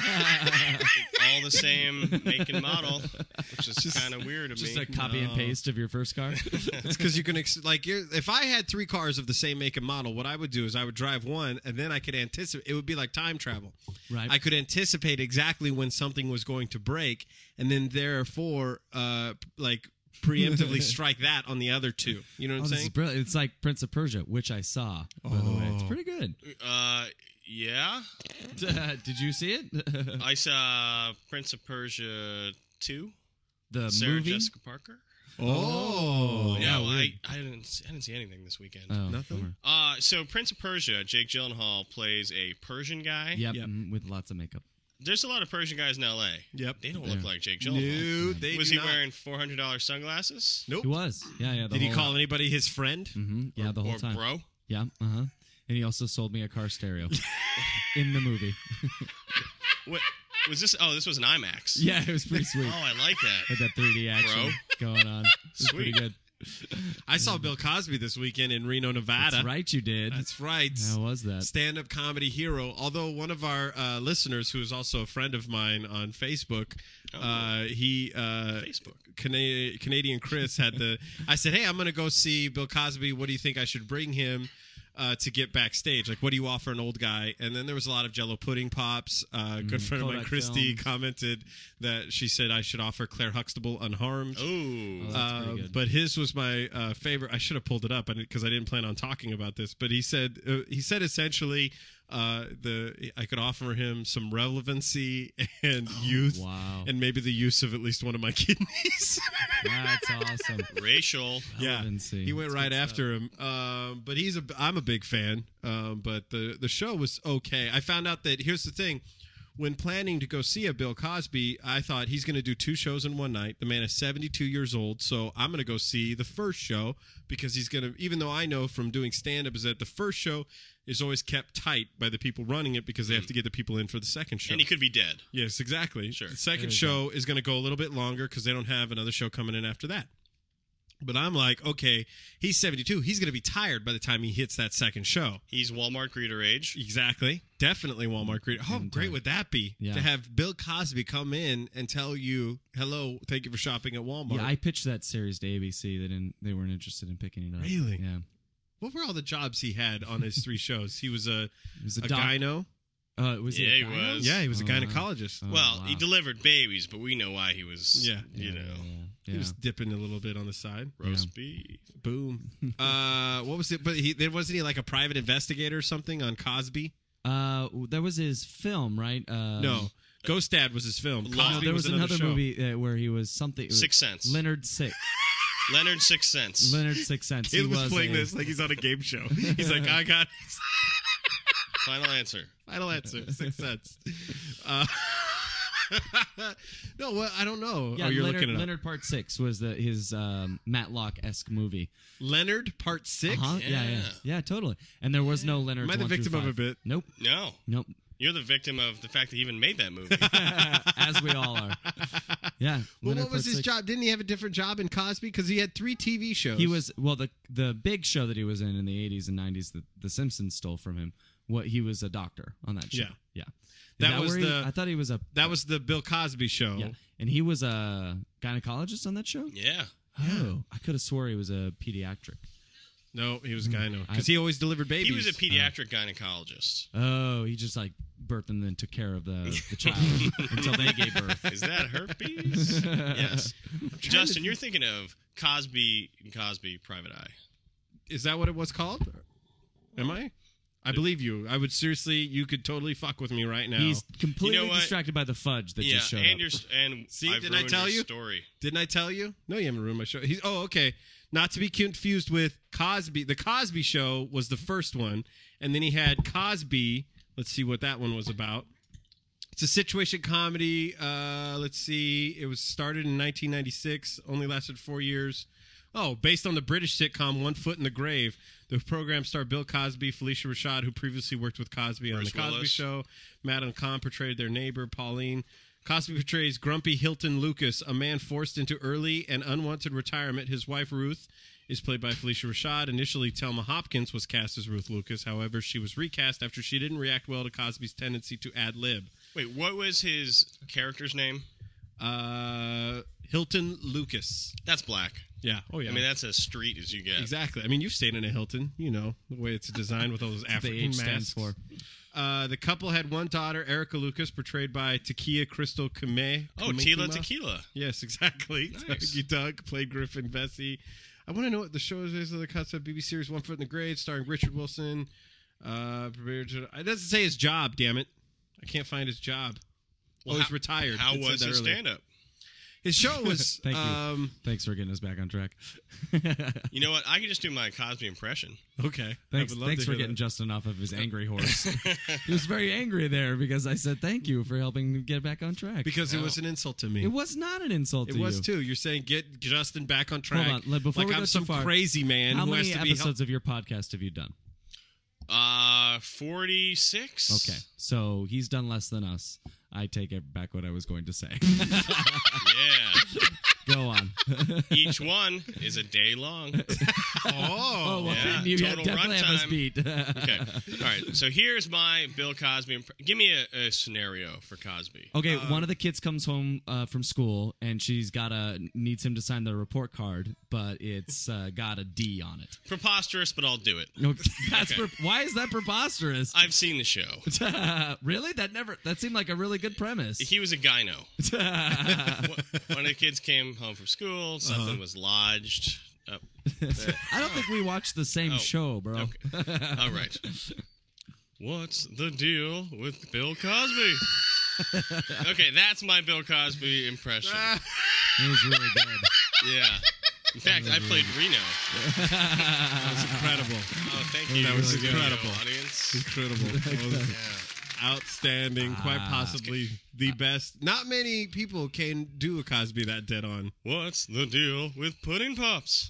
all the same make and model, which is kind of weird of Just me. a copy and No. paste of your first car. it's because you can ex- like you're, if I had three cars of the same make and model, what I would do is I would drive one and then I could anticipate. It would be like time travel. Right. I could anticipate exactly when something was going to break, and then therefore, uh, like preemptively strike that on the other two. You know what Oh, I'm this is saying? brilliant. It's like Prince of Persia, which I saw, by the way. It's Oh. pretty good. Uh, yeah, Did you see it? I saw Prince of Persia two, the Sarah movie? Jessica Parker. Oh, yeah, no, I, weird. I didn't see- I didn't see anything this weekend. Oh, Nothing? bummer. Uh, so Prince of Persia, Jake Gyllenhaal plays a Persian guy. Yep, Yep. mhm, with lots of makeup. There's a lot of Persian guys in L A. Yep. They don't Yeah. look like Jake Gyllenhaal. No, they Was do he not. wearing four hundred dollars sunglasses? Nope. He was. Yeah, yeah. The Did he whole call anybody his friend? hmm Yeah, the whole or time. bro? Yeah. Uh huh. And he also sold me a car stereo in the movie. What was this? Oh, this was an IMAX. Yeah, it was pretty sweet. Oh, I like that. With that three D action going on. It was pretty Sweet. good. I saw Bill Cosby this weekend in Reno, Nevada. That's right, you did. That's right. How was that? Stand-up comedy hero. Although one of our uh, listeners, who is also a friend of mine on Facebook, Oh. uh, he uh, Facebook. Cana- Canadian Chris had the. I said, "Hey, I'm going to go see Bill Cosby. What do you think I should bring him uh, to get backstage? Like, what do you offer an old guy?" And then there was a lot of Jello pudding pops. Uh, a good Mm, friend of mine, Kodak Christy, films. commented that she said I should offer Claire Huxtable unharmed. Oh, that's Uh, pretty good. but his was my uh, favorite. I should have pulled it up because I didn't plan on talking about this. But he said uh, he said essentially uh, the I could offer him some relevancy and youth, Wow. and maybe the use of at least one of my kidneys. That's awesome. racial. yeah, Relevancy. he went That's right good after him. Um, but he's a I'm a big fan. Um, but the the show was okay. I found out that here's the thing. When planning to go see a Bill Cosby, I thought he's going to do two shows in one night. The man is seventy-two years old, so I'm going to go see the first show because he's going to, even though I know from doing stand-up is that the first show is always kept tight by the people running it because they have to get the people in for the second show. And he could be dead. Yes, exactly. Sure. The second There you show is going to go a little bit longer because they don't have another show coming in after that. But I'm like, okay, he's seventy-two. He's going to be tired by the time he hits that second show. He's Walmart greeter age. Exactly. Definitely Walmart greeter. How And, great uh, would that be yeah. to have Bill Cosby come in and tell you, hello, thank you for shopping at Walmart. Yeah, I pitched that series to A B C. They didn't. They weren't interested in picking it up. Really? Yeah. What were all the jobs he had on his three shows? He was a, It was a, a doc- gyno. Uh, was Yeah, he, he a gyno? was. Yeah, he was a Oh, wow. gynecologist. Oh, well, wow. he delivered babies, but we know why he was. Yeah. you Yeah, know, yeah, He yeah. was dipping a little bit on the side. roast Yeah. beef. Boom. uh, what was it? But he there wasn't he like a private investigator or something on Cosby? Uh, that was his film, right? Uh, no, Ghost Dad was his film. No, Cosby no, there was, another, another show. movie uh, where he was something. Sixth Sense. Leonard Six. Leonard Sixth Sense. Leonard Six Sense. He he was, was playing a- this like he's on a game show. He's like, I got Final answer. final answer, six cents. Uh, no, well, I don't know. Yeah, oh, you're Leonard, looking it up. Leonard Part Six was the his um, Matlock esque movie. Leonard Part Six. Uh-huh. Yeah. yeah, Yeah. yeah, totally. And there was no Leonard. Am I the victim of a bit? Nope, No. nope. You're the victim of the fact that he even made that movie. As we all are. Yeah. Well, Leonard what was Part his Six. job? Didn't he have a different job in Cosby? Because he had three T V shows. He was well the the big show that he was in in the eighties and nineties that The Simpsons stole from him. What he was a doctor on that show. Yeah. yeah. Is That was where he- the- I thought he was a That was the Bill Cosby show. yeah, and he was a gynecologist on that show. yeah. Oh, I could have swore he was a pediatric. No, he was a gyno. I- Because he always delivered babies. He was a pediatric gynecologist. Oh, he just like birthed and then took care of the, the child until they gave birth. Is that herpes? Yes. Justin, you're thinking of Cosby, Cosby, Private Eye. Is that what it was called? Am I? I believe you. I would seriously. You could totally fuck with me right now. He's completely You know what? distracted by the fudge that yeah, just showed and up. your and See, I've didn't I ruined tell your you? story. Didn't I tell you? No, you haven't ruined my show. He's oh, okay. Not to be confused with Cosby. The Cosby Show was the first one, and then he had Cosby. Let's see what that one was about. It's a situation comedy. Uh, let's see. It was started in nineteen ninety-six. Only lasted four years. Oh, based on the British sitcom One Foot in the Grave. The program starred Bill Cosby, Felicia Rashad, who previously worked with Cosby on Bruce The Cosby Willis. Show. Matt and Con portrayed their neighbor, Pauline. Cosby portrays grumpy Hilton Lucas, a man forced into early and unwanted retirement. His wife, Ruth, is played by Felicia Rashad. Initially, Thelma Hopkins was cast as Ruth Lucas. However, she was recast after she didn't react well to Cosby's tendency to ad-lib. Wait, what was his character's name? Uh, Hilton Lucas. That's black. Yeah. Oh, yeah. I mean, that's as street as you get. Exactly. I mean, you've stayed in a Hilton. You know the way it's designed with all those That's what the African H stands masks. for. Uh, the couple had one daughter, Erica Lucas, portrayed by Takia Crystal Kame. Oh, Kamekuma. Tila Tequila. Yes, exactly. Nice. Dougie Doug played Griffin Vesey. I want to know what the show is of the concept B B C series One Foot in the Grave, starring Richard Wilson. Uh, prepared to- it doesn't say his job. Damn it! I can't find his job. Well, oh, he's how- retired. How It said was that his earlier. stand-up? his show was. Thank you. um, Thanks for getting us back on track. You know what? I can just do my Cosby impression. Okay. Thanks, I would love thanks to for hear getting that. Justin off of his angry horse. He was very angry there because I said thank you for helping me get back on track. Because it was an insult to me. It was not an insult It to was you. too. You're saying get Justin back on track. Hold on. Like, before like we I'm go some too far, crazy man How who many has to be episodes of your podcast have you done? Uh, forty-six. Okay, so he's done less than us. I take it back what I was going to say. Yeah. Go on. Each one is a day long. Oh, well, yeah. then you Total definitely have us runtime. beat. Okay. All right. So here's my Bill Cosby. Imp- Give me a, a scenario for Cosby. Okay, one of the kids comes home uh, from school and she's got a needs him to sign the report card, but it's uh, got a D on it. Preposterous, but I'll do it. Okay, that's Okay. pre- why is that preposterous? I've seen the show. Really? That never. That seemed like a really good premise. He was a gyno. One of the kids came home from school. Something Uh-huh. was lodged. Up I don't think we watched the same Oh, show, bro. okay. All right. What's the deal with Bill Cosby? Okay, that's my Bill Cosby impression. It was really good. Yeah. In fact, I played Reno. That was incredible. Oh, thank you. That was studio incredible. audience. Incredible. That was Yeah. outstanding. Quite Ah. possibly the best. Not many people can do a Cosby that dead on. What's the deal with pudding pops?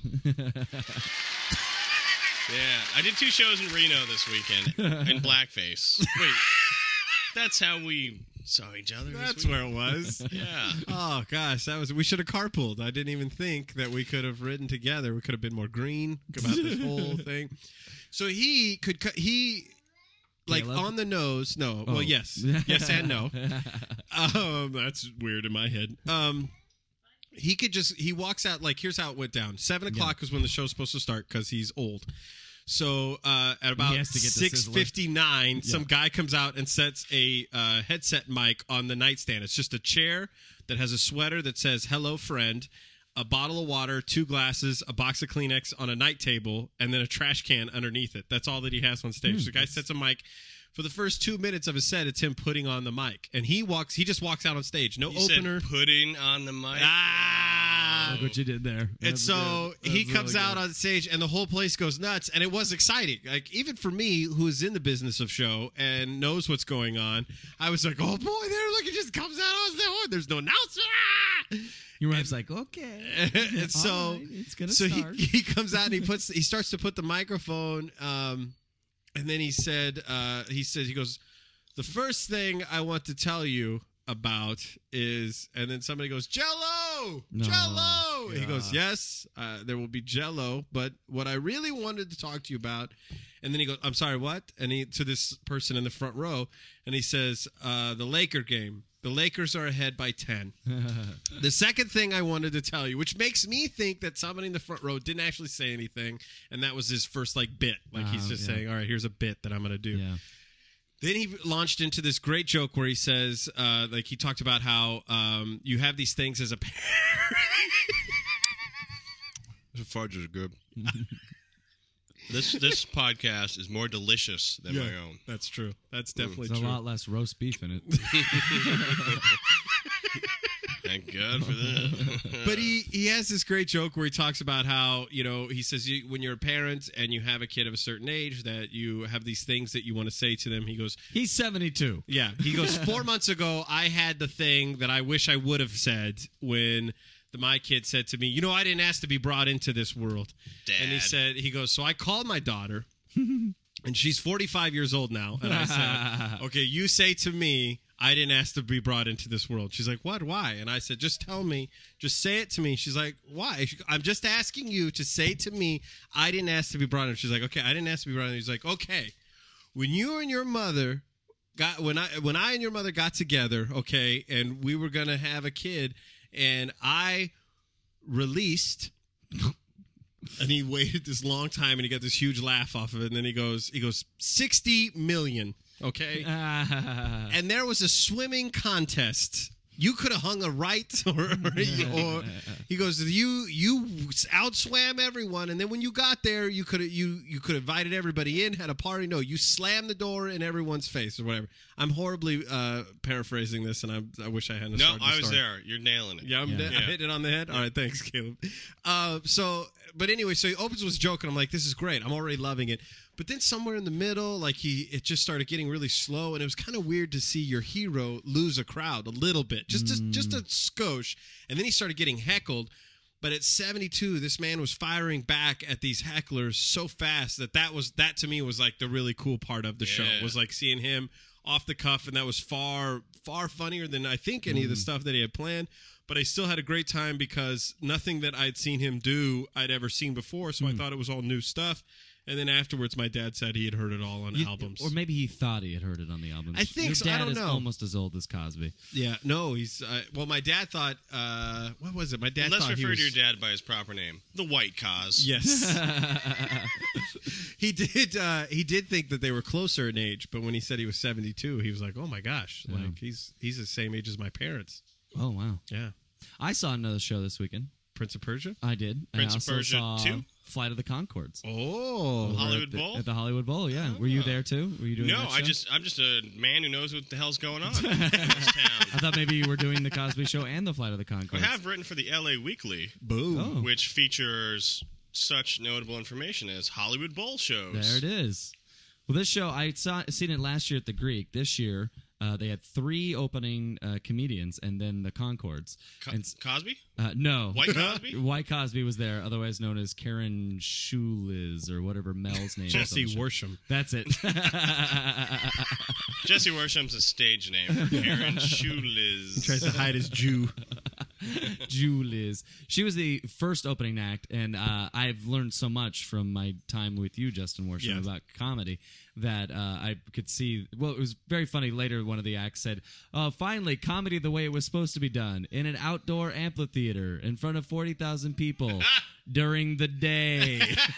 Yeah, I did two shows in Reno this weekend in blackface. Wait, that's how we saw each other. this That's week? where it was. Yeah. Oh gosh, that was. We should have carpooled. I didn't even think that we could have ridden together. We could have been more green about this whole thing. So he could. cut He like Caleb? on the nose. No. Oh. Well, yes, yes and no. Um, that's weird in my head. Um, he could just. He walks out like here's how it went down. Seven o'clock is when the show's supposed to start because he's old. So uh, at about has to get the six sizzler. fifty nine, some guy comes out and sets a uh, headset mic on the nightstand. It's just a chair that has a sweater that says "Hello, friend," a bottle of water, two glasses, a box of Kleenex on a night table, and then a trash can underneath it. That's all that he has on stage. Mm, so the guy sets a mic. For the first two minutes of his set, it's him putting on the mic, and he walks. He just walks out on stage. No You opener. said pudding on the mic. Ah. Look what you did there. And That's so good. he That's comes really out good. on stage, and the whole place goes nuts. And it was exciting. Like even for me, who is in the business of show and knows what's going on, I was like, "Oh boy, there! Look, it just comes out. I was like, oh, there's no announcer." Ah! Your wife's like, okay. and so, All right, it's gonna so he, start. he comes out and he puts he starts to put the microphone, um, and then he said, uh, he said, he goes, "The first thing I want to tell you about is," and then somebody goes, "Jello, No, Jello." He goes, God. "Yes, uh, there will be Jello, but what I really wanted to talk to you about," and then he goes, "I'm sorry, what?" And he to this person in the front row, and he says, uh, "The Laker game. The Lakers are ahead by ten." The second thing I wanted to tell you, which makes me think that somebody in the front row didn't actually say anything, and that was his first like bit. Like he's Oh, just yeah. saying, "All right, here's a bit that I'm going to do." Yeah. Then he launched into this great joke where he says, uh, like he talked about how um, you have these things as a parent. The fudge is good. This this podcast is more delicious than my own. That's true. That's definitely There's a true. lot less roast beef in it. Thank God for that. But he, he has this great joke where he talks about how, you know, he says you, when you're a parent and you have a kid of a certain age that you have these things that you want to say to them. He goes, He's seventy-two. yeah, he goes, four months ago, I had the thing that I wish I would have said when the, my kid said to me, you know, I didn't ask to be brought into this world. Dad. And he said, he goes, so I called my daughter and she's forty-five years old now. And I said, okay, you say to me, I didn't ask to be brought into this world. She's like, what? Why? And I said, just tell me. Just say it to me. She's like, why? She, I'm just asking you to say to me, I didn't ask to be brought in. She's like, okay, I didn't ask to be brought in. He's like, okay, when you and your mother got, when I, when I and your mother got together, okay, and we were going to have a kid, and I released, and he waited this long time, and he got this huge laugh off of it, and then he goes, he goes, sixty million. Okay. And there was a swimming contest you could have hung a right, or, or, or he goes, you you outswam everyone, and then when you got there, you could have you you could have invited everybody in, had a party. No, you slammed the door in everyone's face or whatever. I'm horribly uh, paraphrasing this, and I'm, I wish I hadn't. No, started the I was story. there. You're nailing it. Yeah, I'm, yeah. de- I hit it on the head. All right, thanks, Caleb. Uh, so, but anyway, so he opens with a joke, and I'm like, this is great. I'm already loving it. But then somewhere in the middle, like he, it just started getting really slow, and it was kind of weird to see your hero lose a crowd a little bit, just just, just a skosh. And then he started getting heckled. But at seventy-two, this man was firing back at these hecklers so fast that that was that to me was like the really cool part of the Yeah. show, was like seeing him off the cuff, and that was far far funnier than I think any mm. of the stuff that he had planned. But I still had a great time because nothing that I'd seen him do I'd ever seen before, so mm. I thought it was all new stuff. And then afterwards, my dad said he had heard it all on you, albums. Or maybe he thought he had heard it on the albums. I think Your so. dad I don't is know. almost as old as Cosby. Yeah, no, he's... Uh, well, my dad thought... Uh, what was it? My dad well, let's thought refer he was... to your dad by his proper name. The White Cos. Yes. he did uh, He did think that they were closer in age, but when he said he was seventy-two, he was like, oh, my gosh. Yeah. Like, he's he's the same age as my parents. Oh, wow. Yeah. I saw another show this weekend. Prince of Persia? I did. Prince I of also Persia saw two? Flight of the Conchords. Oh. Over Hollywood at the, Bowl? At the Hollywood Bowl, yeah. Were you there, too? Were you doing No, that I show? just I'm just a man who knows what the hell's going on in this town. I thought maybe you were doing the Cosby Show and the Flight of the I Conchords. have written for the L A Weekly, Boom. Oh. which features such notable information as Hollywood Bowl shows. There it is. Well, this show, I saw seen it last year at the Greek. This year, uh, they had three opening uh, comedians and then the Conchords. Co- and, Cosby? Uh, no. White Cosby? White Cosby was there, otherwise known as Karen Schuliz or whatever Mel's name is. Jesse Worsham. That's it. Jesse Worsham's a stage name for Karen Schuliz. He tries to hide his Jew. Juliz. She was the first opening act, and uh, I've learned so much from my time with you, Justin Worsham, Yes. about comedy that uh, I could see. Well, it was very funny. Later, one of the acts said, oh, finally, comedy the way it was supposed to be done, in an outdoor amphitheater in front of forty thousand people during the day.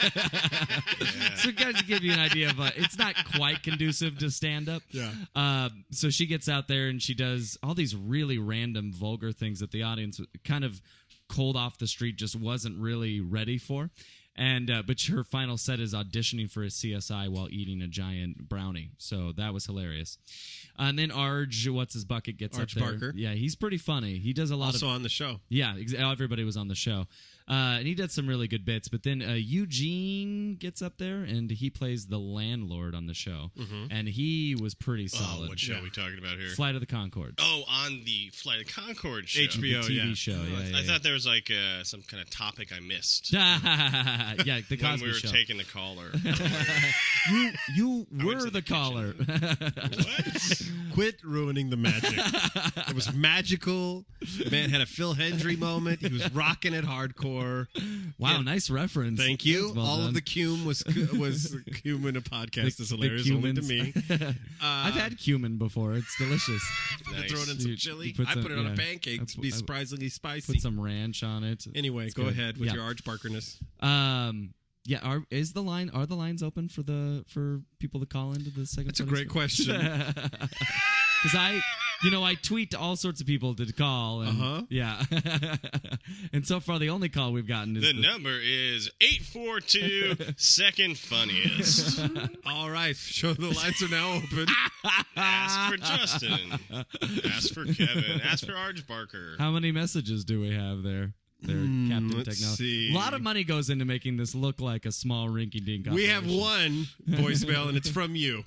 Yeah. So, guys, to give you an idea of, uh, it's not quite conducive to stand-up. Yeah. Uh, so she gets out there and she does all these really random, vulgar things that the audience kind of cold off the street just wasn't really ready for. And uh, but her final set is auditioning for a C S I while eating a giant brownie. So that was hilarious. Uh, and then Arj, what's his bucket, gets Arj up there. Barker. Yeah, he's pretty funny. He does a lot Also of on the show. yeah. Ex- everybody was on the show, uh, and he did some really good bits. But then uh, Eugene gets up there and he plays the landlord on the show, Mhm. and he was pretty Oh, solid. what show Yeah. are we talking about here? Flight of the Conchords. Oh, on the Flight of Concord show. H B O, the T V yeah. show. Yeah, yeah, I yeah. thought there was like uh, some kind of topic I missed yeah, the when Cosby we were Show. taking the caller. you you I went were to the the caller. What? Quit ruining the magic. It was magical. Man had a Phil Hendry moment. He was rocking it hardcore. Wow, Yeah. nice reference. Thank you. That's well All done. of the cumin was was cumin. A podcast The- is the hilarious only to cumins. me. Uh, I've had cumin before. It's delicious. Nice. Throw it in some You- chili. you put I some- put it on yeah. a pancake I to pu- be I- surprisingly spicy. Put some ranch on it. Anyway, It's go good. ahead with Yeah. your Arch Barkerness. Um, yeah. Are is the line? Are the lines open for the for people to call into the second? That's a great question. Because I, you know, I tweet to all sorts of people to call. And, Uh-huh. Yeah. And so far, the only call we've gotten is The number is eight four two second funniest. All right, show the lines are now open. Ask for Justin. Ask for Kevin. Ask for Arj Barker. How many messages do we have there? There, Hmm, Captain let's Technology. see. A lot of money goes into making this look like a small rinky-dink We have operation. one voicemail, and it's from you.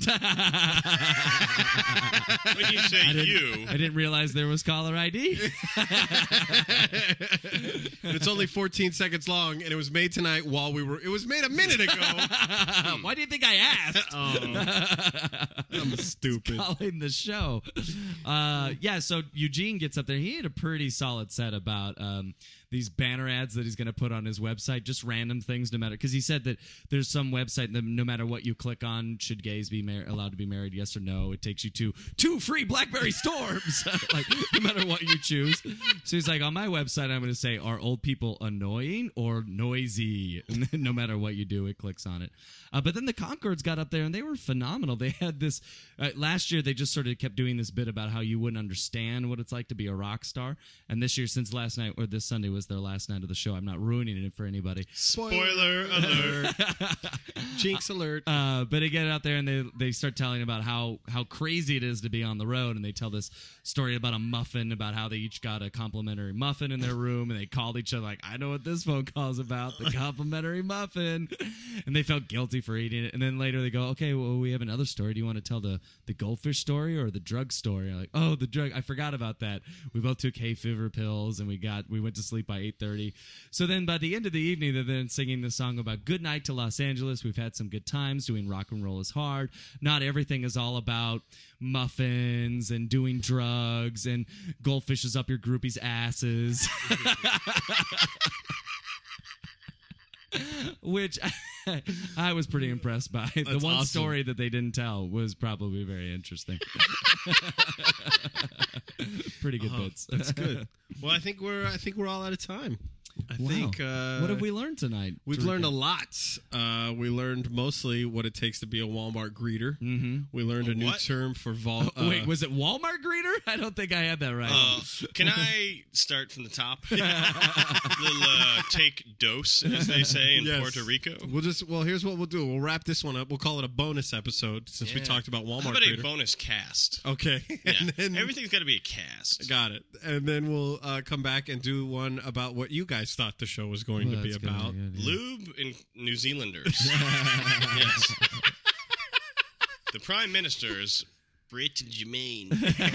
When you say I didn't, you, I didn't realize there was caller I D. And it's only fourteen seconds long, and it was made tonight while we were. It was made a minute ago. Why do you think I asked? Oh, I'm stupid. Calling the show. Uh, yeah, so Eugene gets up there. He had a pretty solid set about um, these these banner ads that he's going to put on his website, just random things, no matter, because he said that there's some website that no matter what you click on, should gays be mar- allowed to be married, yes or no, it takes you to two free BlackBerry storms, like no matter what you choose. So he's like, on my website, I'm going to say, are old people annoying or noisy? And then no matter what you do, it clicks on it. Uh, but then the Concords got up there and they were phenomenal. They had this uh, last year. They just sort of kept doing this bit about how you wouldn't understand what it's like to be a rock star. And this year, since last night or this Sunday was their last night of the show, I'm not ruining it for anybody. Spoiler alert. Jinx alert. Uh, but they get out there and they they start telling about how how crazy it is to be on the road, and they tell this story about a muffin, about how they each got a complimentary muffin in their room, and they called each other like, I know what this phone call's about, the complimentary muffin, and they felt guilty for eating it. And then later they go, okay, well, we have another story. Do you want to tell the the goldfish story or the drug story? I'm like, oh, the drug. I forgot about that. We both took hay fever pills, and we got we went to sleep by eight thirty. So then by the end of the evening, they're then singing the song about good night to Los Angeles. We've had some good times doing rock and roll is hard. Not everything is all about muffins and doing drugs and goldfishes up your groupies' asses. Which I was pretty impressed by. That's the one awesome. story that they didn't tell was probably very interesting. Pretty good Oh, bits. That's good. Well, I think we're I think we're all out of time. I Wow. think. Uh, What have we learned tonight? We've Tarika? learned a lot. Uh, we learned mostly what it takes to be a Walmart greeter. Mm-hmm. We learned a, A new what? term for vol. Oh, uh, wait, was it Walmart greeter? I don't think I had that right. Uh, can I start from the top? Little uh, take dose, as they say in Yes. Puerto Rico. We'll just well. Here's what we'll do. We'll wrap this one up. We'll call it a bonus episode since we Yeah. talked about Walmart How about a greeter. bonus cast? Okay. Yeah, And then- everything's got to be a cast. Got it. And then we'll uh, come back and do one about what you guys thought the show was going Well, to be that's gonna about. good, yeah. Lube and New Zealanders. Yes. The Prime Minister's Brit Jermaine.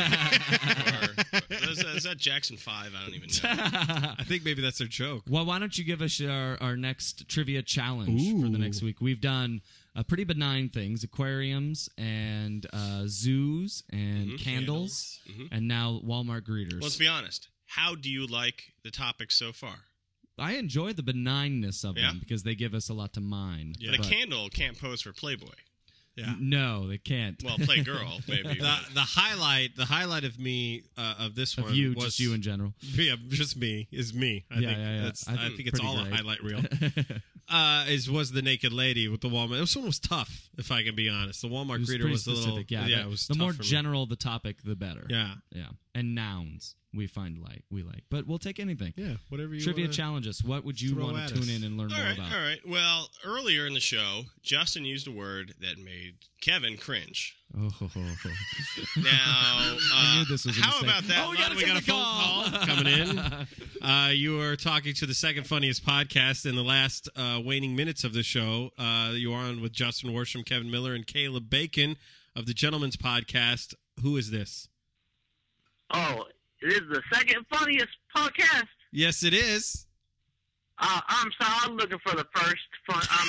or, is, that, is that Jackson five? I don't even know. I think maybe that's their joke. Well, why don't you give us our, our next trivia challenge for the Ooh. next week? We've done uh, pretty benign things, aquariums and uh, zoos and Mhm, candles, candles. Mhm. and now Walmart greeters. Well, let's be honest. How do you like the topics so far? I enjoy the benignness of Yeah? them because they give us a lot to mine. Yeah. But a But- candle can't pose for Playboy. Yeah. No, they can't. Well, Playgirl, maybe. The, the highlight, the highlight of me uh, of this of one you, was just you in general. yeah, just me is me. I Yeah, think yeah, yeah. That's, I I, think think it's pretty all great. a highlight reel. uh, is was the naked lady with the Walmart. This one was tough, if I can be honest. The Walmart It was greeter pretty was a little. specific. Yeah, yeah, the, it was the tough more for me. general the topic, the better. Yeah, yeah, and nouns we find like we like, but we'll take anything. yeah. Whatever you Trivia wanna- challenges. What would you throw want at to tune us. in and learn all more right, about? all right. Well, earlier in the show, Justin used a word that made Kevin cringe. Oh, ho, ho, ho. Now, uh, I knew this was a how mistake. about that? Oh, we Lon? gotta We take got a the phone call. call coming in. Uh, you are talking to the second funniest podcast in the last uh, waning minutes of the show. Uh, you are on with Justin Worsham, Kevin Miller, and Caleb Bacon of the Gentleman's Podcast. Who is this? Oh, it is the second funniest podcast. Yes, it is. Uh, I'm sorry, I'm looking for the first fun. I'm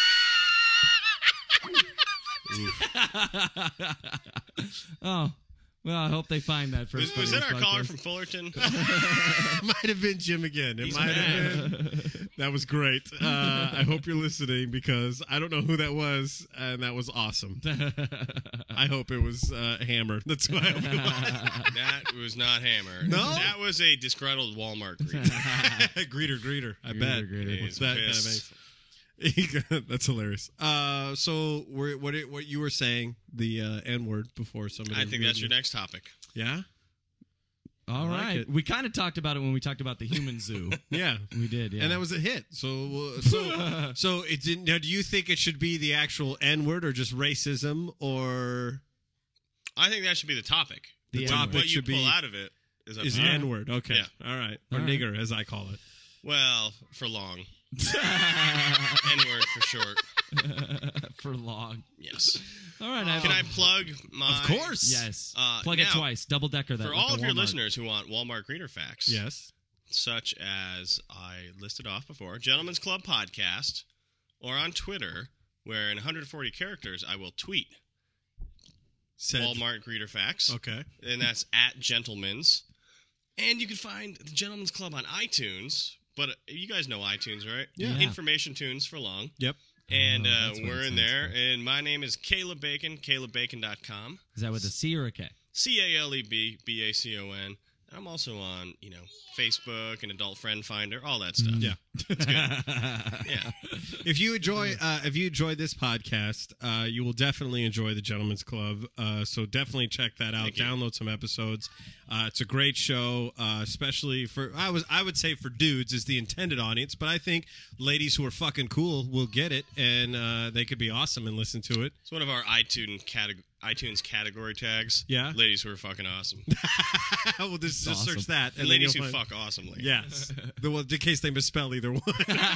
sorry. Oh, well, I hope they find that first. Was, was that our funniest caller podcast. from Fullerton? It might have been Jim again. It He's might mad. have been. That was great. Uh, I hope you're listening because I don't know who that was, and that was awesome. I hope it was uh, Hammer. That's who I hope it was. That was not Hammer. No? That was a disgruntled Walmart greeter. greeter, greeter. I Greeter, bet. greeter. He's That kind of pissed. thing. That's hilarious. Uh, so, we're, what it, what you were saying, the uh, N word before somebody. I think that's your next topic. Yeah, All I like right, it. we kind of talked about it when we talked about the human zoo. yeah. We did, yeah. And that was a hit. So, uh, so, so it didn't. Now, do you think it should be the actual N word or just racism or I think that should be the topic. The What- N-word. What you should pull be- out of it is up is to the you. N word? Okay, Yeah. all right, or All right. nigger as I call it. Well, for long. N-word for short. for long. Yes. All right, Can I plug my... Of course. Yes. Uh, Plug it now, twice. Double decker that. For like all a of your Walmart. listeners who want Walmart greeter facts, Yes. such as I listed off before, Gentleman's Club Podcast, or on Twitter, where in one hundred forty characters I will tweet Said. Walmart greeter facts. Okay. And that's at Gentleman's. And you can find the Gentleman's Club on iTunes but uh, you guys know iTunes, right? Yeah. Information Tunes for long. Yep. And Oh, uh, that's what we're it in stands there. for. And my name is Caleb Bacon, caleb bacon dot com. Is that with a C or a K? C A L E B B A C O N. I'm also on, you know, Facebook and Adult Friend Finder, all that stuff. Yeah. It's good. Yeah. If you enjoy, uh, if you enjoyed this podcast, uh, you will definitely enjoy the Gentleman's Club. Uh, so definitely check that out. Thank you. Download some episodes. Uh, it's a great show, uh, especially for I was I would say for dudes is the intended audience, but I think ladies who are fucking cool will get it and uh, they could be awesome and listen to it. It's one of our iTunes category. iTunes category tags. Yeah. Ladies who are fucking awesome. Well, just, just awesome. search that. And, then ladies you'll who find- fuck awesomely. Yes. The, well, in case they misspell either one.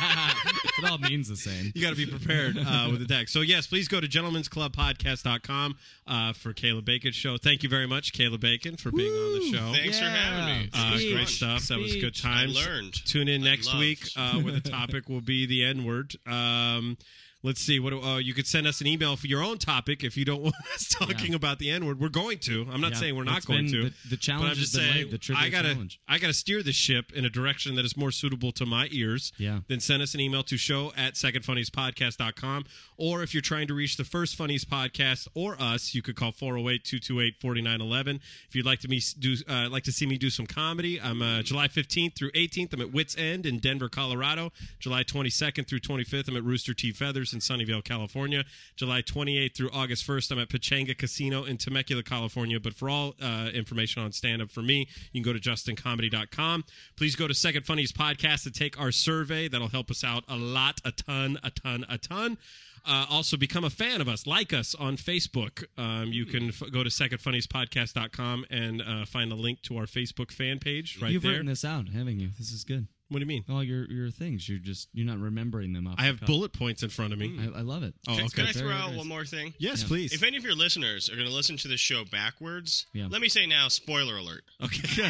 It all means the same. You got to be prepared uh, with the deck. So, yes, please go to gentlemen's club podcast dot com uh, for Caleb Bacon's show. Thank you very much, Caleb Bacon, for being on the show. Thanks for Yeah. having me. It Uh, was Speech. great fun. stuff. That was good Speech. times. I learned. Tune in I next loved. week uh, where the topic will be the N word. Um, let's see. What do- uh, you could send us an email for your own topic if you don't want us talking Yeah. about the N word. We're going to. I'm not Yeah. saying we're not It's going been- to. The, the challenge but I'm just has been saying, laid, the trivia I gotta, challenge. I gotta steer the ship in a direction that is more suitable to my ears. Yeah. Then send us an email to show at second funnies podcast dot com. Or if you're trying to reach the First Funnies podcast or us, you could call four oh eight, two two eight, four nine one one. If you'd like to me do, uh, like to see me do some comedy, I'm uh, July fifteenth through eighteenth. I'm at Wits End in Denver, Colorado. July twenty-second through twenty-fifth, I'm at Rooster Teeth Feathers in Sunnyvale, California. July twenty-eighth through August first, I'm at Pechanga Casino in Temecula, California. But for all uh, information on stand-up for me, you can go to justin comedy dot com. Please go to Second Funnies Podcast to take our survey. That'll help us out a lot, a ton, a ton, a ton. Uh, also, become a fan of us. Like us on Facebook. Um, you can f- go to second funnies podcast dot com and uh, find a link to our Facebook fan page right You've there. written this out, haven't you? This is good. What do you mean? All your your things. You're just you're not remembering them. Off I the have cuff. bullet points in front of me. I, I love it. Oh, Can, okay. can I throw Very out nice. one more thing? Yes, Yeah. please. If any of your listeners are going to listen to this show backwards, Yeah. let me say now, spoiler alert. Okay.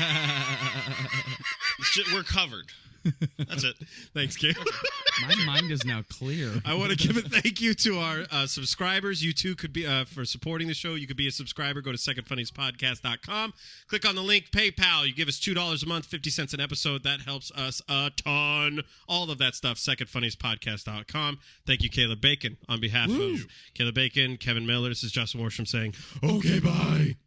It's ju- we're covered. That's it. Thanks, Caleb. My mind is now clear. I want to give a thank you to our uh, subscribers. You too could be uh, for supporting the show. You could be a subscriber. Go to second funnies podcast dot com. Click on the link PayPal. You give us two dollars a month, fifty cents an episode. That helps us a ton. All of that stuff. second funnies podcast dot com. Thank you, Caleb Bacon. On behalf Woo. of Caleb Bacon, Kevin Miller. This is Justin Worsham saying, "Okay, bye."